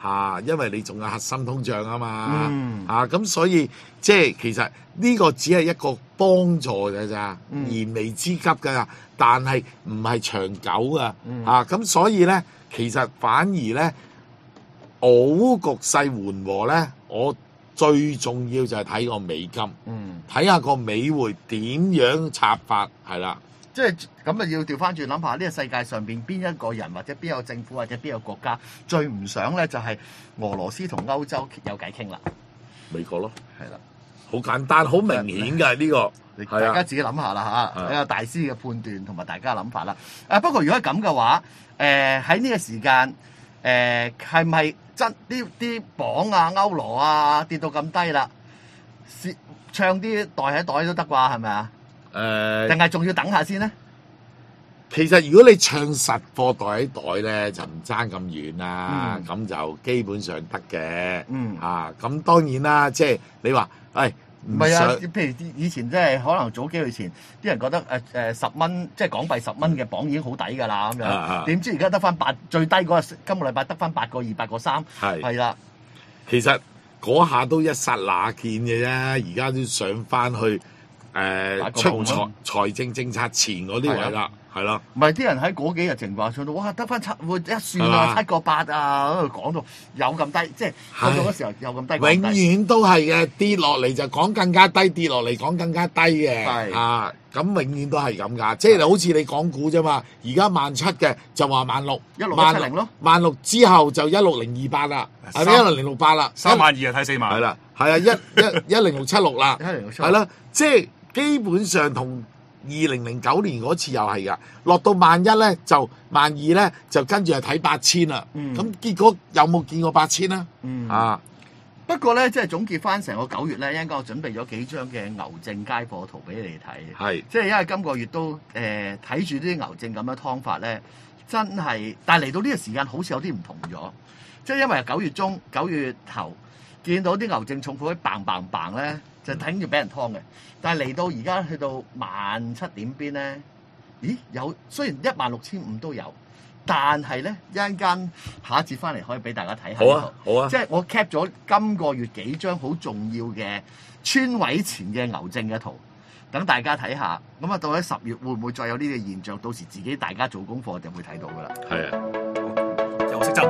嚇，因為你仲有核心通脹啊嘛， 嗯啊咁所以即係其實呢個只係一個幫助㗎咋， 嗯燃眉之急㗎，但係唔係長久噶， 嗯啊咁所以咧，其實反而咧，俄烏局勢緩和咧，我最重要就係睇個美金， 嗯， 睇下個美匯點樣插法，係啦。 即係咁啊，要調翻轉諗下，呢個世界上邊邊一個人或者邊一個政府或者邊一個國家最唔想咧，就係俄羅斯同歐洲有偈傾啦。 美國咯， 係啦， 好簡單，好明顯㗎呢個。 你係啊大家自己諗下啦嚇， 係啊睇下大師嘅判斷同埋大家嘅諗法啦。誒不過如果係咁嘅話，誒喺呢個時間，誒係咪真啲啲磅啊、歐羅啊跌到咁低啦？試唱啲袋喺袋都得啩？係咪啊？ 誒、 定係仲要等下先咧？ 其實如果你唱實貨袋喺袋咧，就唔爭咁遠啦，咁、 嗯就基本上得嘅。 嗯啊，咁當然啦，即係你話，誒唔唔係啊想， 譬如以前即係可能早幾個月前，啲人覺得誒誒十蚊，即係港幣十蚊嘅磅已經好抵㗎啦咁啊啊樣。點知而家得翻八，最低嗰個今個禮拜得翻八個二、八個三， 係係啦。 其實嗰下都一剎那見嘅啫，而家都上翻去誒、呃八個出財半咯財政政策前嗰啲位啦，係咯。 唔係啲人喺嗰幾日情況上到，哇得翻七，會一算係啊嘛七個八啊，喺度講到有咁低，即係去到嗰時候有咁低， 永咁低遠都係嘅，跌落嚟就講更加低，跌落嚟講更加低嘅， 係啊，咁永遠都係咁噶，即係好似你講股啫嘛，而家萬七嘅就話萬六， 一六萬一七零咯， 萬六之後就一六零二八啦，係咪一三六零六八啦？ 三萬二就睇四萬， 係啦，係啊，一一一零六七六啦， 一零六七係啦，即係基本上同二零零九年嗰次又係噶，落到萬一咧就萬二咧就跟住係睇八千啦， 嗯咁結果有冇見過八千啊？ 嗯啊！ 不過咧，即係總結翻成個九月咧，一陣間我準備咗幾張嘅牛證街貨圖俾你睇。 係即係因為今個月都誒睇住啲牛證咁樣劏法咧，真係，但係嚟到呢個時間好似有啲唔同咗。即係因為九月中、九月頭見到啲牛證重貨喺嘭嘭嘭咧，就睇住俾人劏嘅。但係嚟到而家去到萬七點邊咧，咦有雖然一萬六千五都有。但係咧，一陣間下一節翻嚟可以俾大家睇下。 好啊，好啊即，係我 cap 咗今個月幾張好重要嘅穿位前嘅牛證嘅圖，等大家睇下。咁啊，到底十月會唔會再有呢個現象？到時自己大家做功課就會睇到噶啦。 係啊， 有識走。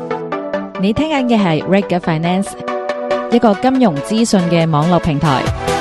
好。 你聽緊嘅係 Reg Finance，一個金融資訊嘅網絡平台。